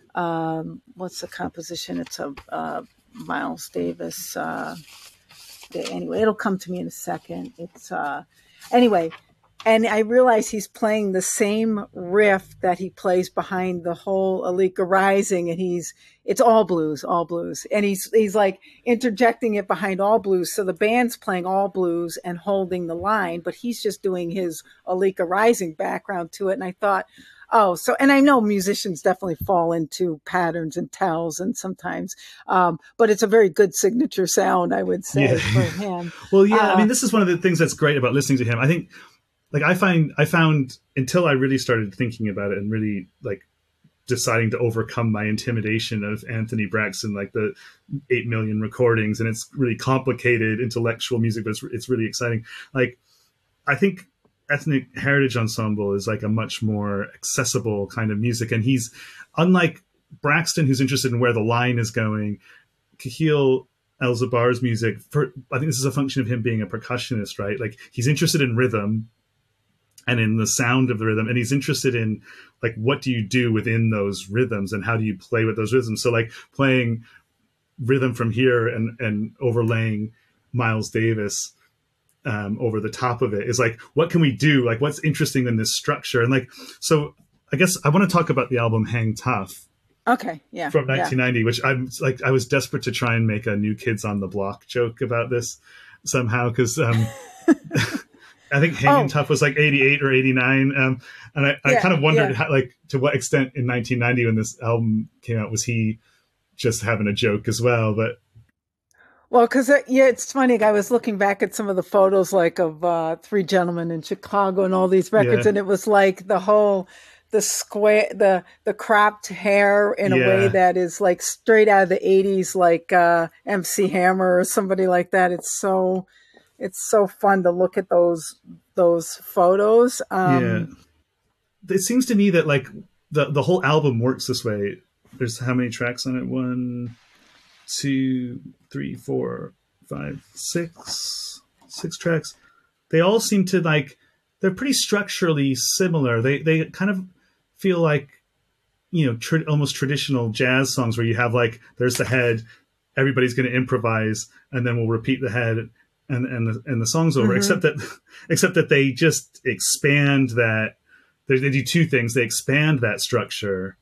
um, what's the composition? It's a uh, Miles Davis. Uh, anyway, it'll come to me in a second. It's uh, anyway, and I realize he's playing the same riff that he plays behind the whole Alika Rising, and he's it's all blues, all blues, and he's he's like interjecting it behind all blues. So the band's playing all blues and holding the line, but he's just doing his Alika Rising background to it. And I thought, oh, so and I know musicians definitely fall into patterns and tells, and sometimes, um, but it's a very good signature sound, I would say, Yeah. for him. Well, yeah, Uh, I mean, this is one of the things that's great about listening to him. I think, like, I find, I found until I really started thinking about it and really like deciding to overcome my intimidation of Anthony Braxton, like the eight million recordings, and it's really complicated intellectual music, but it's, it's really exciting. Like, I think Ethnic Heritage Ensemble is like a much more accessible kind of music, and he's unlike Braxton, who's interested in where the line is going. Cahill El-Zabar's music, for, I think this is a function of him being a percussionist, right? Like, he's interested in rhythm and in the sound of the rhythm, and he's interested in like what do you do within those rhythms and how do you play with those rhythms. So like playing rhythm from here and and overlaying Miles Davis um, over the top of it is like, what can we do? Like, what's interesting in this structure? And like, so I guess I want to talk about the album Hang Tough okay, yeah, from yeah. nineteen ninety, which I'm like, I was desperate to try and make a New Kids on the Block joke about this somehow, because um, I think Hanging Oh. Tough was like eighty-eight or eighty-nine. Um, and I, I Yeah, kind of wondered yeah. how, like, to what extent in nineteen ninety when this album came out, was he just having a joke as well? But Well, because yeah, it's funny. I was looking back at some of the photos, like of uh, Three Gentlemen in Chicago and all these records, Yeah. and it was like the whole the square, the the cropped hair in a way Yeah. that is like straight out of the eighties, like uh, M C Hammer or somebody like that. It's so it's so fun to look at those those photos. Um, yeah, it seems to me that like the, the whole album works this way. There's how many tracks on it? One, two, three, four, five, six, six tracks. They all seem to like, they're pretty structurally similar. They they kind of feel like, you know, tr- almost traditional jazz songs where you have like, there's the head, everybody's going to improvise, and then we'll repeat the head, and and the, and the song's over. Mhm. Except that, except that they just expand that. They, they do two things. They expand that structure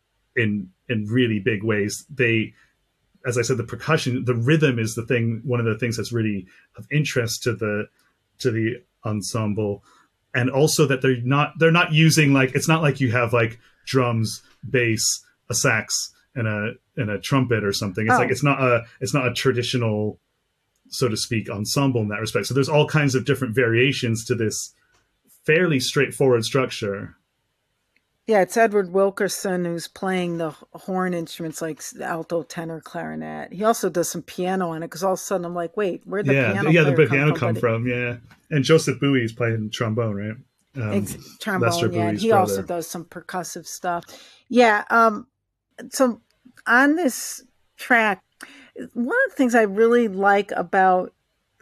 in in really big ways. They, as I said, the percussion, the rhythm is the thing. One of the things that's really of interest to the to the ensemble, and also that they're not they're not using like, it's not like you have like drums, bass, a sax, and a and a trumpet or something. It's Oh. like it's not a it's not a traditional, so to speak, ensemble in that respect. So there's all kinds of different variations to this fairly straightforward structure. Yeah, it's Edward Wilkerson who's playing the horn instruments like alto, tenor, clarinet. He also does some piano on it because all of a sudden I'm like, wait, where'd the yeah, piano yeah, the player piano come come from? from, yeah. And Joseph Bowie is playing trombone, right? Um, Ex- trombone, Lester yeah, and Bowie's he brother. also does some percussive stuff. Yeah, um, so on this track, one of the things I really like about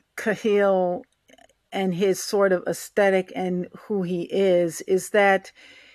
Cahill and his sort of aesthetic and who he is is that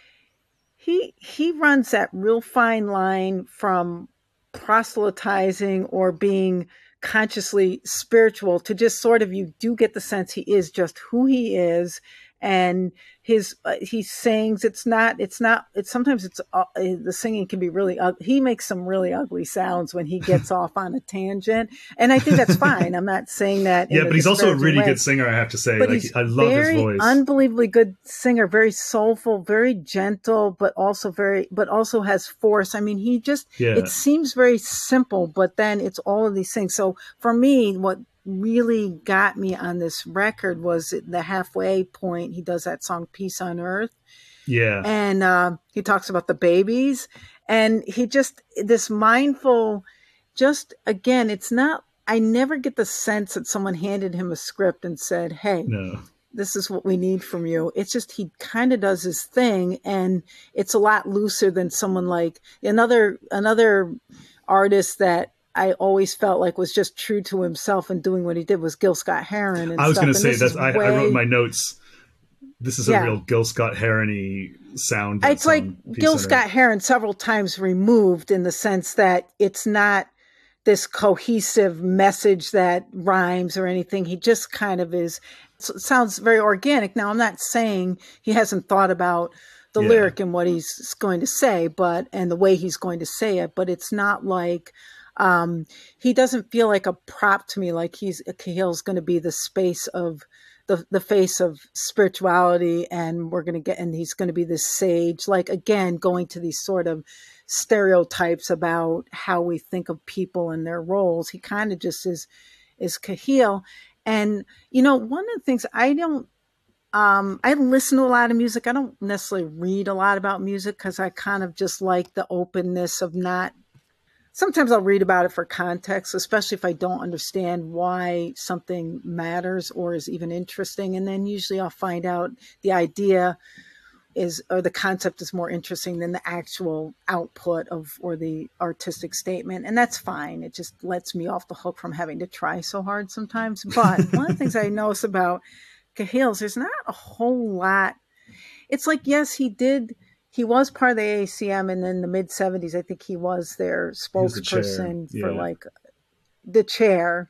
he he runs that real fine line from proselytizing or being consciously spiritual to just sort of, you do get the sense he is just who he is, and his uh, he sings. It's not. It's not. It's sometimes it's uh, the singing can be really. Uh, he makes some really ugly sounds when he gets off on a tangent, and I think that's fine. I'm not saying that. Yeah, in but a he's also a really way. good singer. I have to say, But like he's I love very his voice. unbelievably good singer, very soulful, very gentle, but also very, but also has force. I mean, he just. Yeah. It seems very simple, but then it's all of these things. So for me, what really got me on this record was the halfway point. He does that song Peace on Earth. Yeah. And uh, he talks about the babies, and he just, this mindful, just again, it's not, I never get the sense that someone handed him a script and said, hey, no. this is what we need from you. It's just, he kind of does his thing, and it's a lot looser than someone like another, another artist that I always felt like was just true to himself and doing what he did was Gil Scott-Heron. And I was going to say that I, way, I wrote in my notes, this is yeah. a real Gil Scott-Heron-y sound. It's like Gil Scott-Heron several times removed, in the sense that it's not this cohesive message that rhymes or anything. He just kind of is, it sounds very organic. Now, I'm not saying he hasn't thought about the yeah. lyric and what he's going to say, but, and the way he's going to say it, but it's not like, um, he doesn't feel like a prop to me, like he's, Cahill's going to be the space of the, the face of spirituality, and we're going to get, and he's going to be this sage, like, again, going to these sort of stereotypes about how we think of people and their roles. He kind of just is, is Cahill. And, you know, one of the things I don't, um, I listen to a lot of music. I don't necessarily read a lot about music, because I kind of just like the openness of not, sometimes I'll read about it for context, especially if I don't understand why something matters or is even interesting. And then usually I'll find out the idea is, or the concept is more interesting than the actual output of, or the artistic statement. And that's fine. It just lets me off the hook from having to try so hard sometimes. But one of the things I notice about Cahill's, there's not a whole lot. It's like, yes, he did. He was part of the A A C M, and in the mid seventies, I think he was their spokesperson the for yeah. like the chair.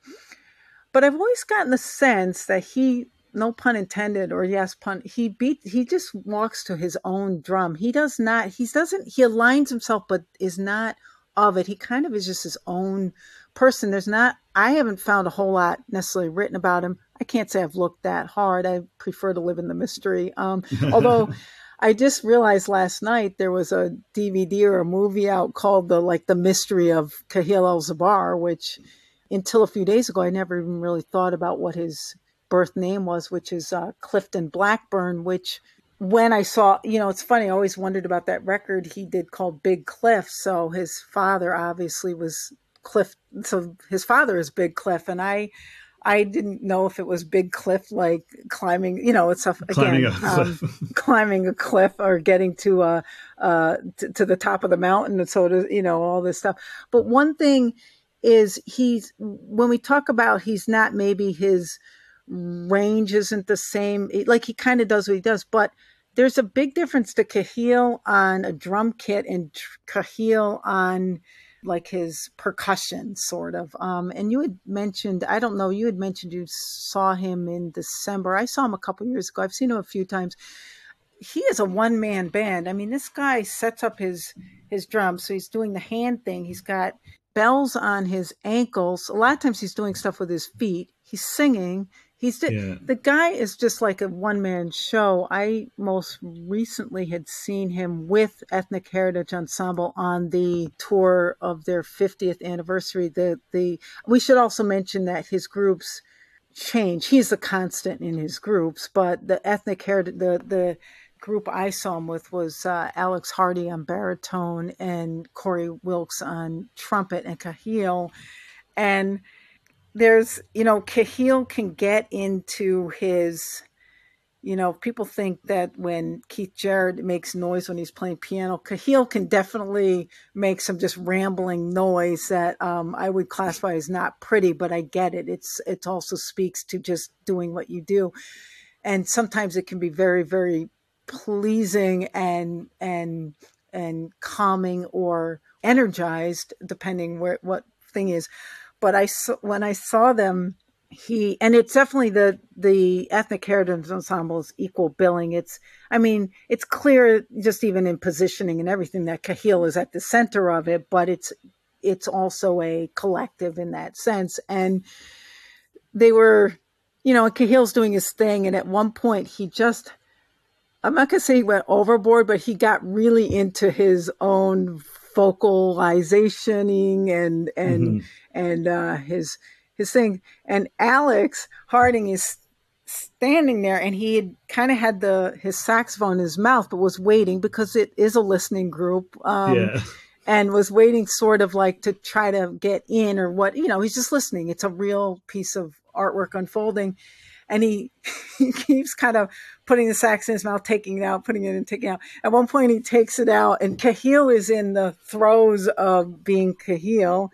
But I've always gotten the sense that he, no pun intended, or yes pun, he beat, he just walks to his own drum. He does not, he doesn't, he aligns himself, but is not of it. He kind of is just his own person. There's not, I haven't found a whole lot necessarily written about him. I can't say I've looked that hard. I prefer to live in the mystery. Um, although I just realized last night there was a D V D or a movie out called the, like the mystery of Cahill El-Zabar, which until a few days ago, I never even really thought about what his birth name was, which is uh, Clifton Blackburn, which when I saw, you know, it's funny, I always wondered about that record he did called Big Cliff. So his father obviously was Cliff. So his father is Big Cliff. And I, I didn't know if it was Big Cliff, like climbing, you know, it's a, climbing again, a um, climbing a cliff or getting to, uh, uh, to, to the top of the mountain. And so, to, you know, all this stuff. But one thing is he's, when we talk about, he's not, maybe his range isn't the same, like he kind of does what he does, but there's a big difference to Cahill on a drum kit and Cahill on like his percussion sort of. Um, and you had mentioned, I don't know, you had mentioned you saw him in December. I saw him a couple years ago. I've seen him a few times. He is a one man band. I mean, this guy sets up his, his drums. So he's doing the hand thing. He's got bells on his ankles. A lot of times he's doing stuff with his feet. He's singing. He's yeah. The guy is just like a one-man show. I most recently had seen him with Ethnic Heritage Ensemble on the tour of their fiftieth anniversary. The the we should also mention that his groups change. He's a constant in his groups, but the Ethnic Heritage, the the group I saw him with was uh, Alex Hardy on baritone and Corey Wilkes on trumpet and Cahill. And there's, you know, Cahill can get into his, you know, people think that when Keith Jarrett makes noise when he's playing piano, Cahill can definitely make some just rambling noise that um, I would classify as not pretty, but I get it. It's, it also speaks to just doing what you do. And sometimes it can be very, very pleasing and, and, and calming or energized, depending where, what thing is. But I saw, when I saw them he and it's definitely the the ethnic heritage ensemble is equal billing. It's I mean it's clear just even in positioning and everything that Cahill is at the center of it, but it's it's also a collective in that sense. And they were, you know, Cahill's doing his thing, and at one point he just I'm not gonna say he went overboard, but he got really into his own vocalizationing and and mm-hmm. and uh, his his thing. And Alex Harding is standing there, and he had kind of had the his saxophone in his mouth, but was waiting because it is a listening group. Um, yeah. And was waiting sort of like to try to get in or what, you know, he's just listening. It's a real piece of artwork unfolding. And he, he keeps kind of putting the sax in his mouth, taking it out, putting it in, taking it out. At one point he takes it out, and Cahill is in the throes of being Cahill.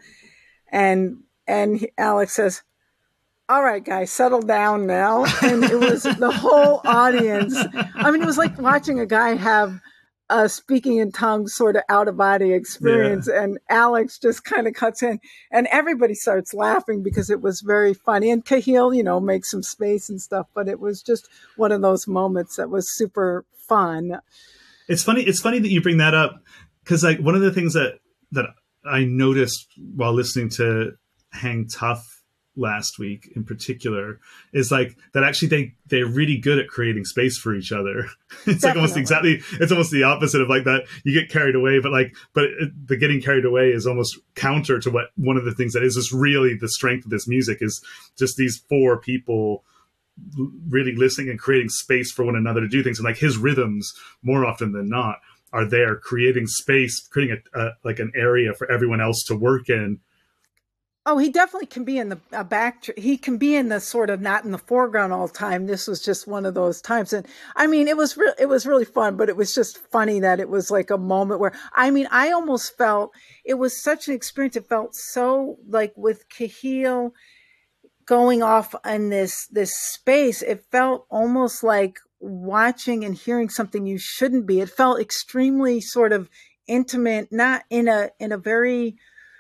And, and Alex says, "All right, guys, settle down now." And it was the whole audience. I mean, it was like watching a guy have a speaking in tongues sort of out of body experience. Yeah. And Alex just kind of cuts in, and everybody starts laughing because it was very funny. And Cahill, you know, makes some space and stuff, but it was just one of those moments that was super fun. It's funny. It's funny that you bring that up, because like one of the things that, that I noticed while listening to Hang Tough last week in particular is like that actually they they're really good at creating space for each other. It's Definitely. Like almost exactly it's almost the opposite of like that you get carried away, but like but it, the getting carried away is almost counter to what one of the things that is just really the strength of this music is just these four people really listening and creating space for one another to do things. And like his rhythms more often than not are there creating space, creating a, a like an area for everyone else to work in. Oh, he definitely can be in the uh, back. He can be in the sort of not in the foreground all the time. This was just one of those times. And I mean, it was re- it was really fun, but it was just funny that it was like a moment where, I mean, I almost felt it was such an experience. It felt so like with Cahill going off in this, this space, it felt almost like watching and hearing something you shouldn't be. It felt extremely sort of intimate, not in a, in a very,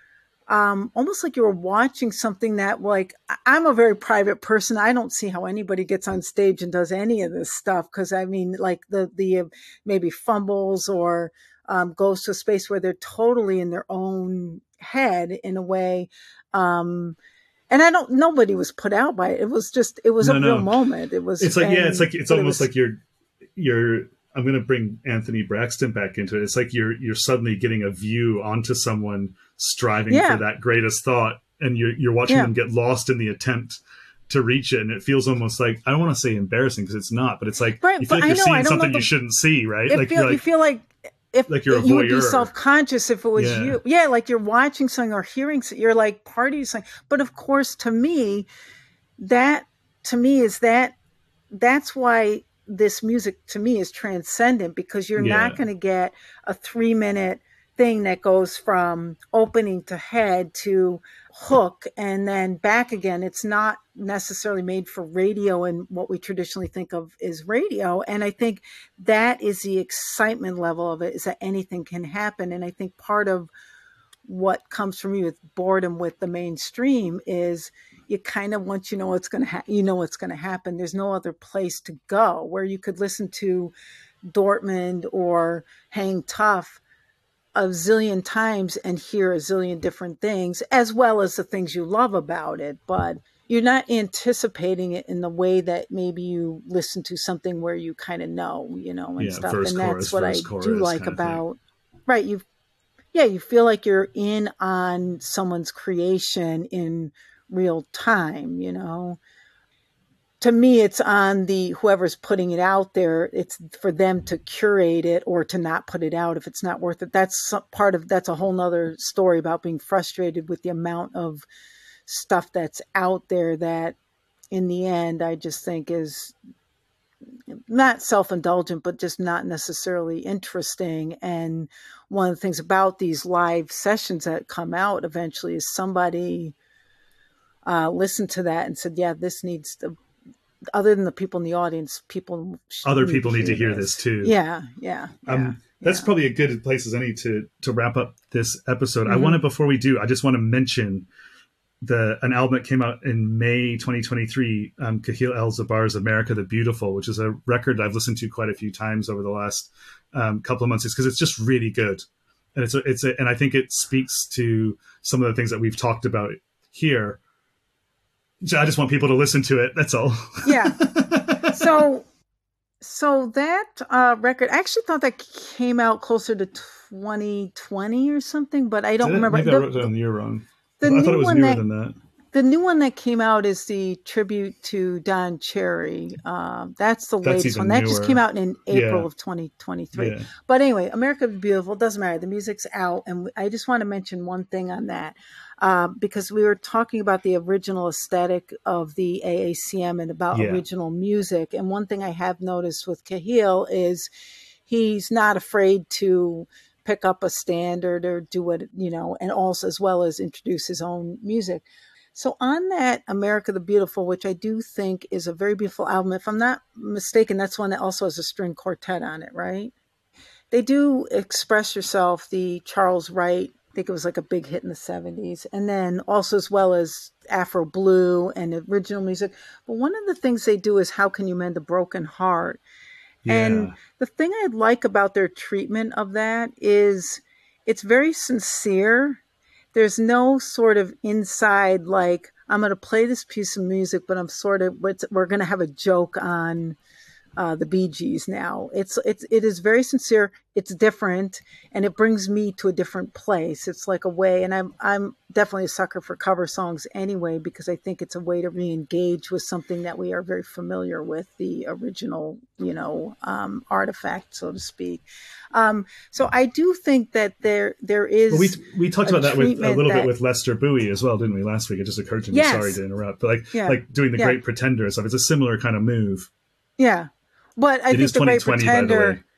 Um, almost like you were watching something that, like, I'm a very private person. I don't see how anybody gets on stage and does any of this stuff. Cause I mean, like the, the, uh, maybe fumbles or, um, goes to a space where they're totally in their own head in a way. Um, and I don't, nobody was put out by it. It was just, it was no, a no. real moment. It was, it's like, and, yeah, it's like, it's almost it was, like you're, you're, I'm going to bring Anthony Braxton back into it. It's like you're you're suddenly getting a view onto someone striving yeah. for that greatest thought, and you're you're watching yeah. them get lost in the attempt to reach it, and it feels almost like, I don't want to say embarrassing because it's not, but it's like right, you feel like you're know, seeing something you shouldn't see, right? Like, feel, like you feel like if, like you're if a you would be voyeur. self-conscious if it was yeah. you, yeah, like you're watching something or hearing something, you're like party something. But of course, to me, that to me is that that's why this music to me is transcendent, because you're yeah. not going to get a three minute thing that goes from opening to head to hook and then back again. It's not necessarily made for radio and what we traditionally think of as radio. And I think that is the excitement level of it, is that anything can happen. And I think part of what comes from you with boredom with the mainstream is you kind of, once you know what's going to happen, you know what's going to happen. There's no other place to go where you could listen to Dortmund or Hang Tough a zillion times and hear a zillion different things, as well as the things you love about it. But you're not anticipating it in the way that maybe you listen to something where you kind of know, you know, and yeah, stuff. First and chorus, that's what I chorus, do like about, right. You, yeah, you feel like you're in on someone's creation in real time, you know. To me, it's on the whoever's putting it out there. It's for them to curate it or to not put it out if it's not worth it. That's part of, that's a whole nother story about being frustrated with the amount of stuff that's out there that in the end, I just think is not self-indulgent, but just not necessarily interesting. And one of the things about these live sessions that come out eventually is somebody uh, listened to that and said, yeah, this needs to, other than the people in the audience, people, other need people to need to hear this, this too. Yeah. Yeah. Um, yeah that's yeah. probably a good place as any to, to wrap up this episode. Mm-hmm. I want to, before we do, I just want to mention the an album that came out in May twenty twenty-three, um, Kahil El-Zabar's America the Beautiful, which is a record I've listened to quite a few times over the last um, couple of months, because it's just really good. And it's a, it's a, and I think it speaks to some of the things that we've talked about here. I just want people to listen to it. That's all. Yeah. So, so that uh, record, I actually thought that came out closer to twenty twenty or something, but I don't remember. Maybe the, I wrote down the year wrong. The I new thought it was one newer that, than that. The new one that came out is the tribute to Don Cherry. Uh, that's the That's latest even one. That newer. just came out in April Yeah. of twenty twenty-three. Yeah. But anyway, America the Beautiful, doesn't matter. The music's out. And I just want to mention one thing on that. Uh, because we were talking about the original aesthetic of the A A C M and about Yeah. original music. And one thing I have noticed with Kahil is he's not afraid to pick up a standard or do what, you know, and also as well as introduce his own music. So on that America the Beautiful, which I do think is a very beautiful album, if I'm not mistaken, that's one that also has a string quartet on it, right? They do Express Yourself, the Charles Wright, I think it was like a big hit in the seventies. And then also as well as Afro Blue and original music. But one of the things they do is How Can You Mend a Broken Heart? Yeah. And the thing I like about their treatment of that is it's very sincere. There's no sort of inside, like, I'm going to play this piece of music, but I'm sort of, we're going to have a joke on uh, the Bee Gees now. It's, it's, it is very sincere. It's different, and it brings me to a different place. It's like a way, and I'm, I'm definitely a sucker for cover songs anyway, because I think it's a way to re-engage with something that we are very familiar with, the original, you know, um, artifact, so to speak. Um, so I do think that there, there is. Well, we we talked about that with a little that, bit with Lester Bowie as well, didn't we? Last week, it just occurred to me. Yes. Sorry to interrupt, but like Yeah. like doing the Yeah. Great Pretender and stuff. It's a similar kind of move. Yeah, but I It think is the Great twenty twenty, by the Pretender. way.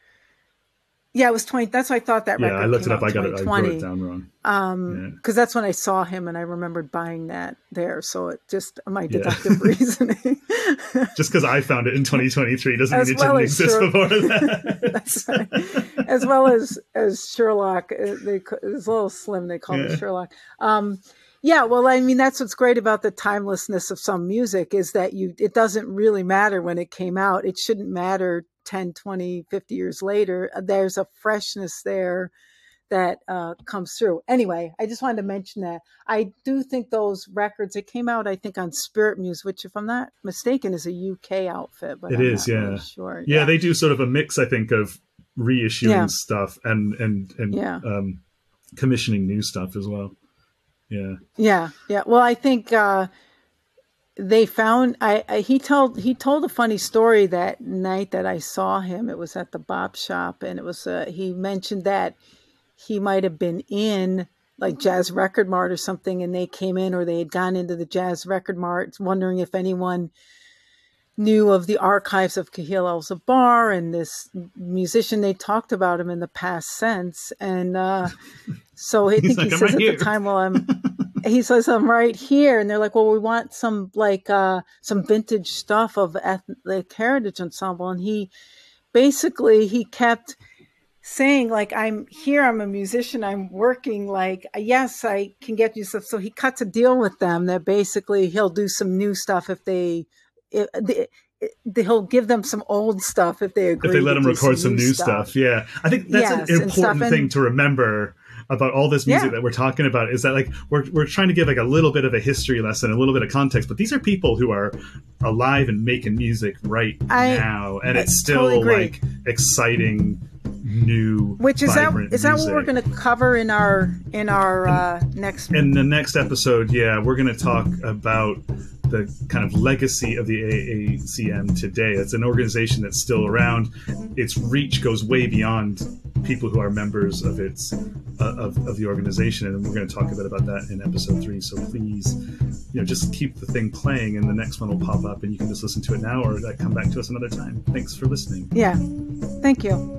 Yeah, it was twenty. That's why I thought that Yeah, record I looked came it up. out I got it. I wrote twenty twenty. it down wrong. Um, because Yeah. that's when I saw him, and I remembered buying that there. So it just my Yeah. deductive reasoning. Just because I found it in twenty twenty-three doesn't As mean it well didn't as exist Sher- before that. That's right. As well as as Sherlock, uh, they ca- it's a little slim. They call Yeah. him Sherlock. Um, yeah, well, I mean, that's what's great about the timelessness of some music is that you it doesn't really matter when it came out. It shouldn't matter ten, twenty, fifty years later. There's a freshness there that uh, comes through. Anyway, I just wanted to mention that. I do think those records, it came out, I think, on Spirit Muse, which, if I'm not mistaken, is a U K outfit. But It I'm is, not yeah. really sure. Yeah, they do sort of a mix, I think, of reissuing Yeah. stuff and and and Yeah. um, commissioning new stuff as well. Yeah. Yeah, yeah. Well, I think uh, they found. I, I he told he told a funny story that night that I saw him. It was at the Bop Shop, and it was uh, he mentioned that he might have been in like Jazz Record Mart or something, and they came in, or they had gone into the Jazz Record Mart, wondering if anyone knew of the archives of Kahil El-Zabar and this musician. They talked about him in the past tense, and uh, so I think like, he "I'm says right at here." the time, "Well, I'm." He says, "I'm right here," and they're like, "Well, we want some like uh, some vintage stuff of Ethnic Heritage Ensemble," and he basically he kept saying like, "I'm here, I'm a musician, I'm working, like, yes, I can get you stuff." So he cuts a deal with them that basically he'll do some new stuff if they, if, they, he'll give them some old stuff if they agree. If they let to him do record some new stuff. stuff. Yeah. I think that's Yes, an and stuff, important thing and- to remember about all this music Yeah. that we're talking about, is that like we're we're trying to give like a little bit of a history lesson, a little bit of context, but these are people who are alive and making music right I- now, and I it's still totally agree. like exciting new Which is that vibrant is that what music. we're going to cover in our in our uh, next? In the next episode, yeah, we're going to talk about the kind of legacy of the A A C M today. It's an organization that's still around. Its reach goes way beyond people who are members of its uh, of, of the organization, and we're going to talk a bit about that in episode three. So please, you know, just keep the thing playing, and the next one will pop up, and you can just listen to it now or like, come back to us another time. Thanks for listening. Yeah, thank you.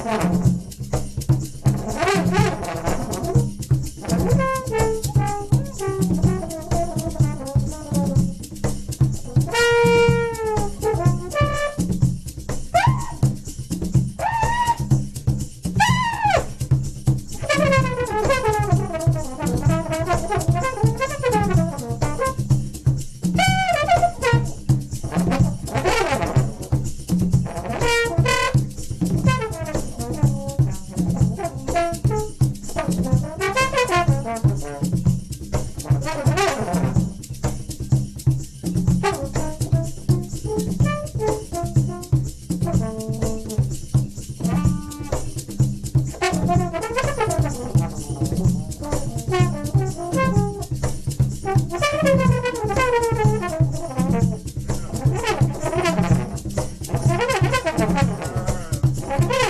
Thank you.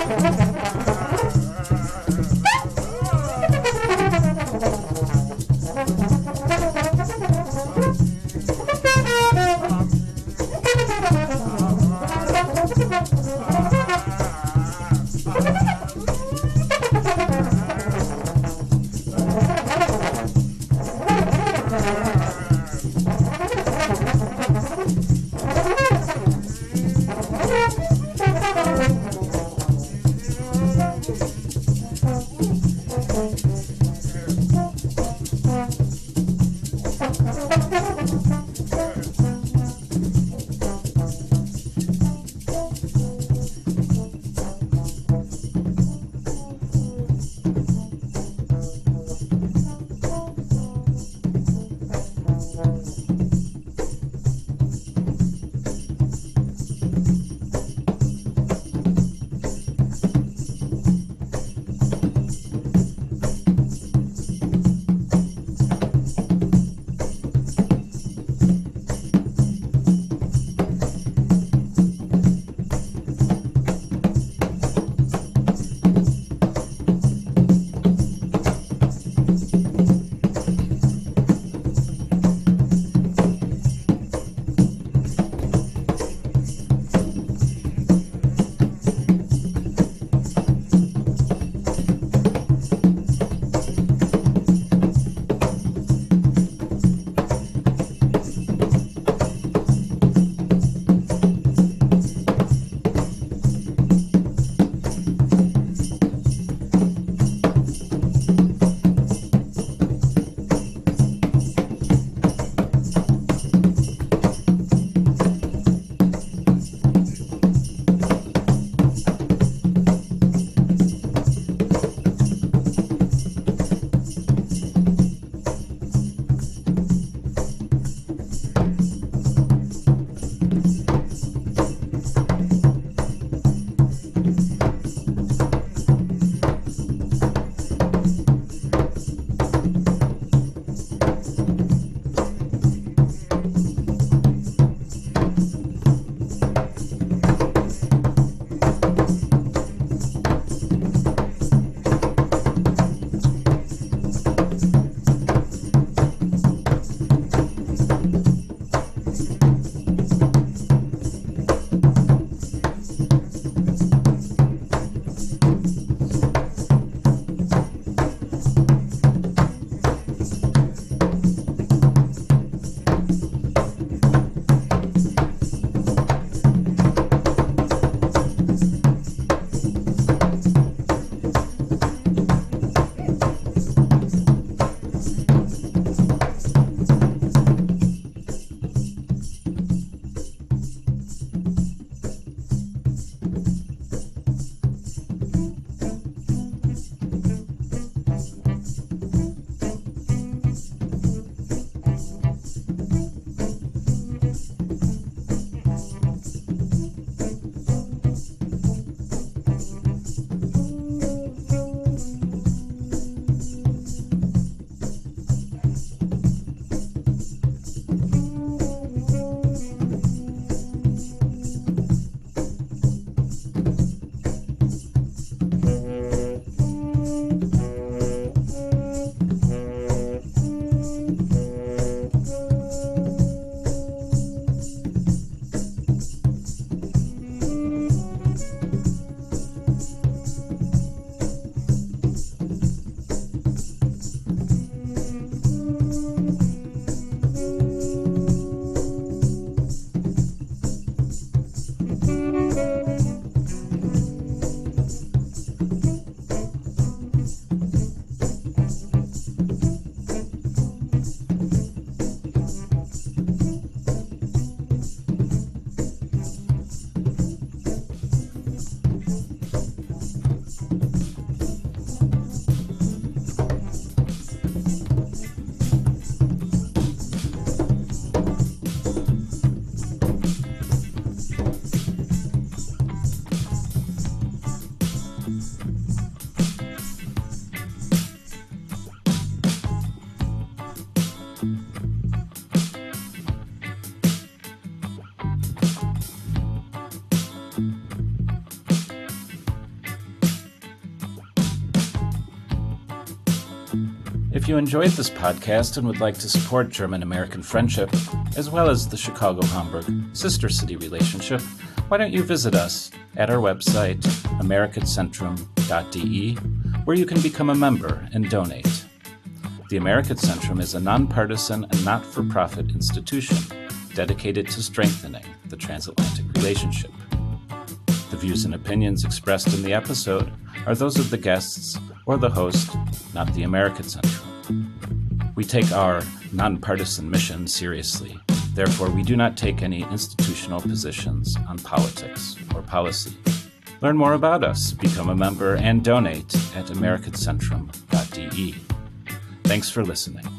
If you enjoyed this podcast and would like to support German-American friendship, as well as the Chicago-Hamburg sister city relationship, why don't you visit us at our website, americacentrum dot d e, where you can become a member and donate. The Americacentrum is a nonpartisan and not-for-profit institution dedicated to strengthening the transatlantic relationship. The views and opinions expressed in the episode are those of the guests or the host, not the Americacentrum. We take our nonpartisan mission seriously. Therefore, we do not take any institutional positions on politics or policy. Learn more about us, become a member, and donate at americacentrum dot d e. Thanks for listening.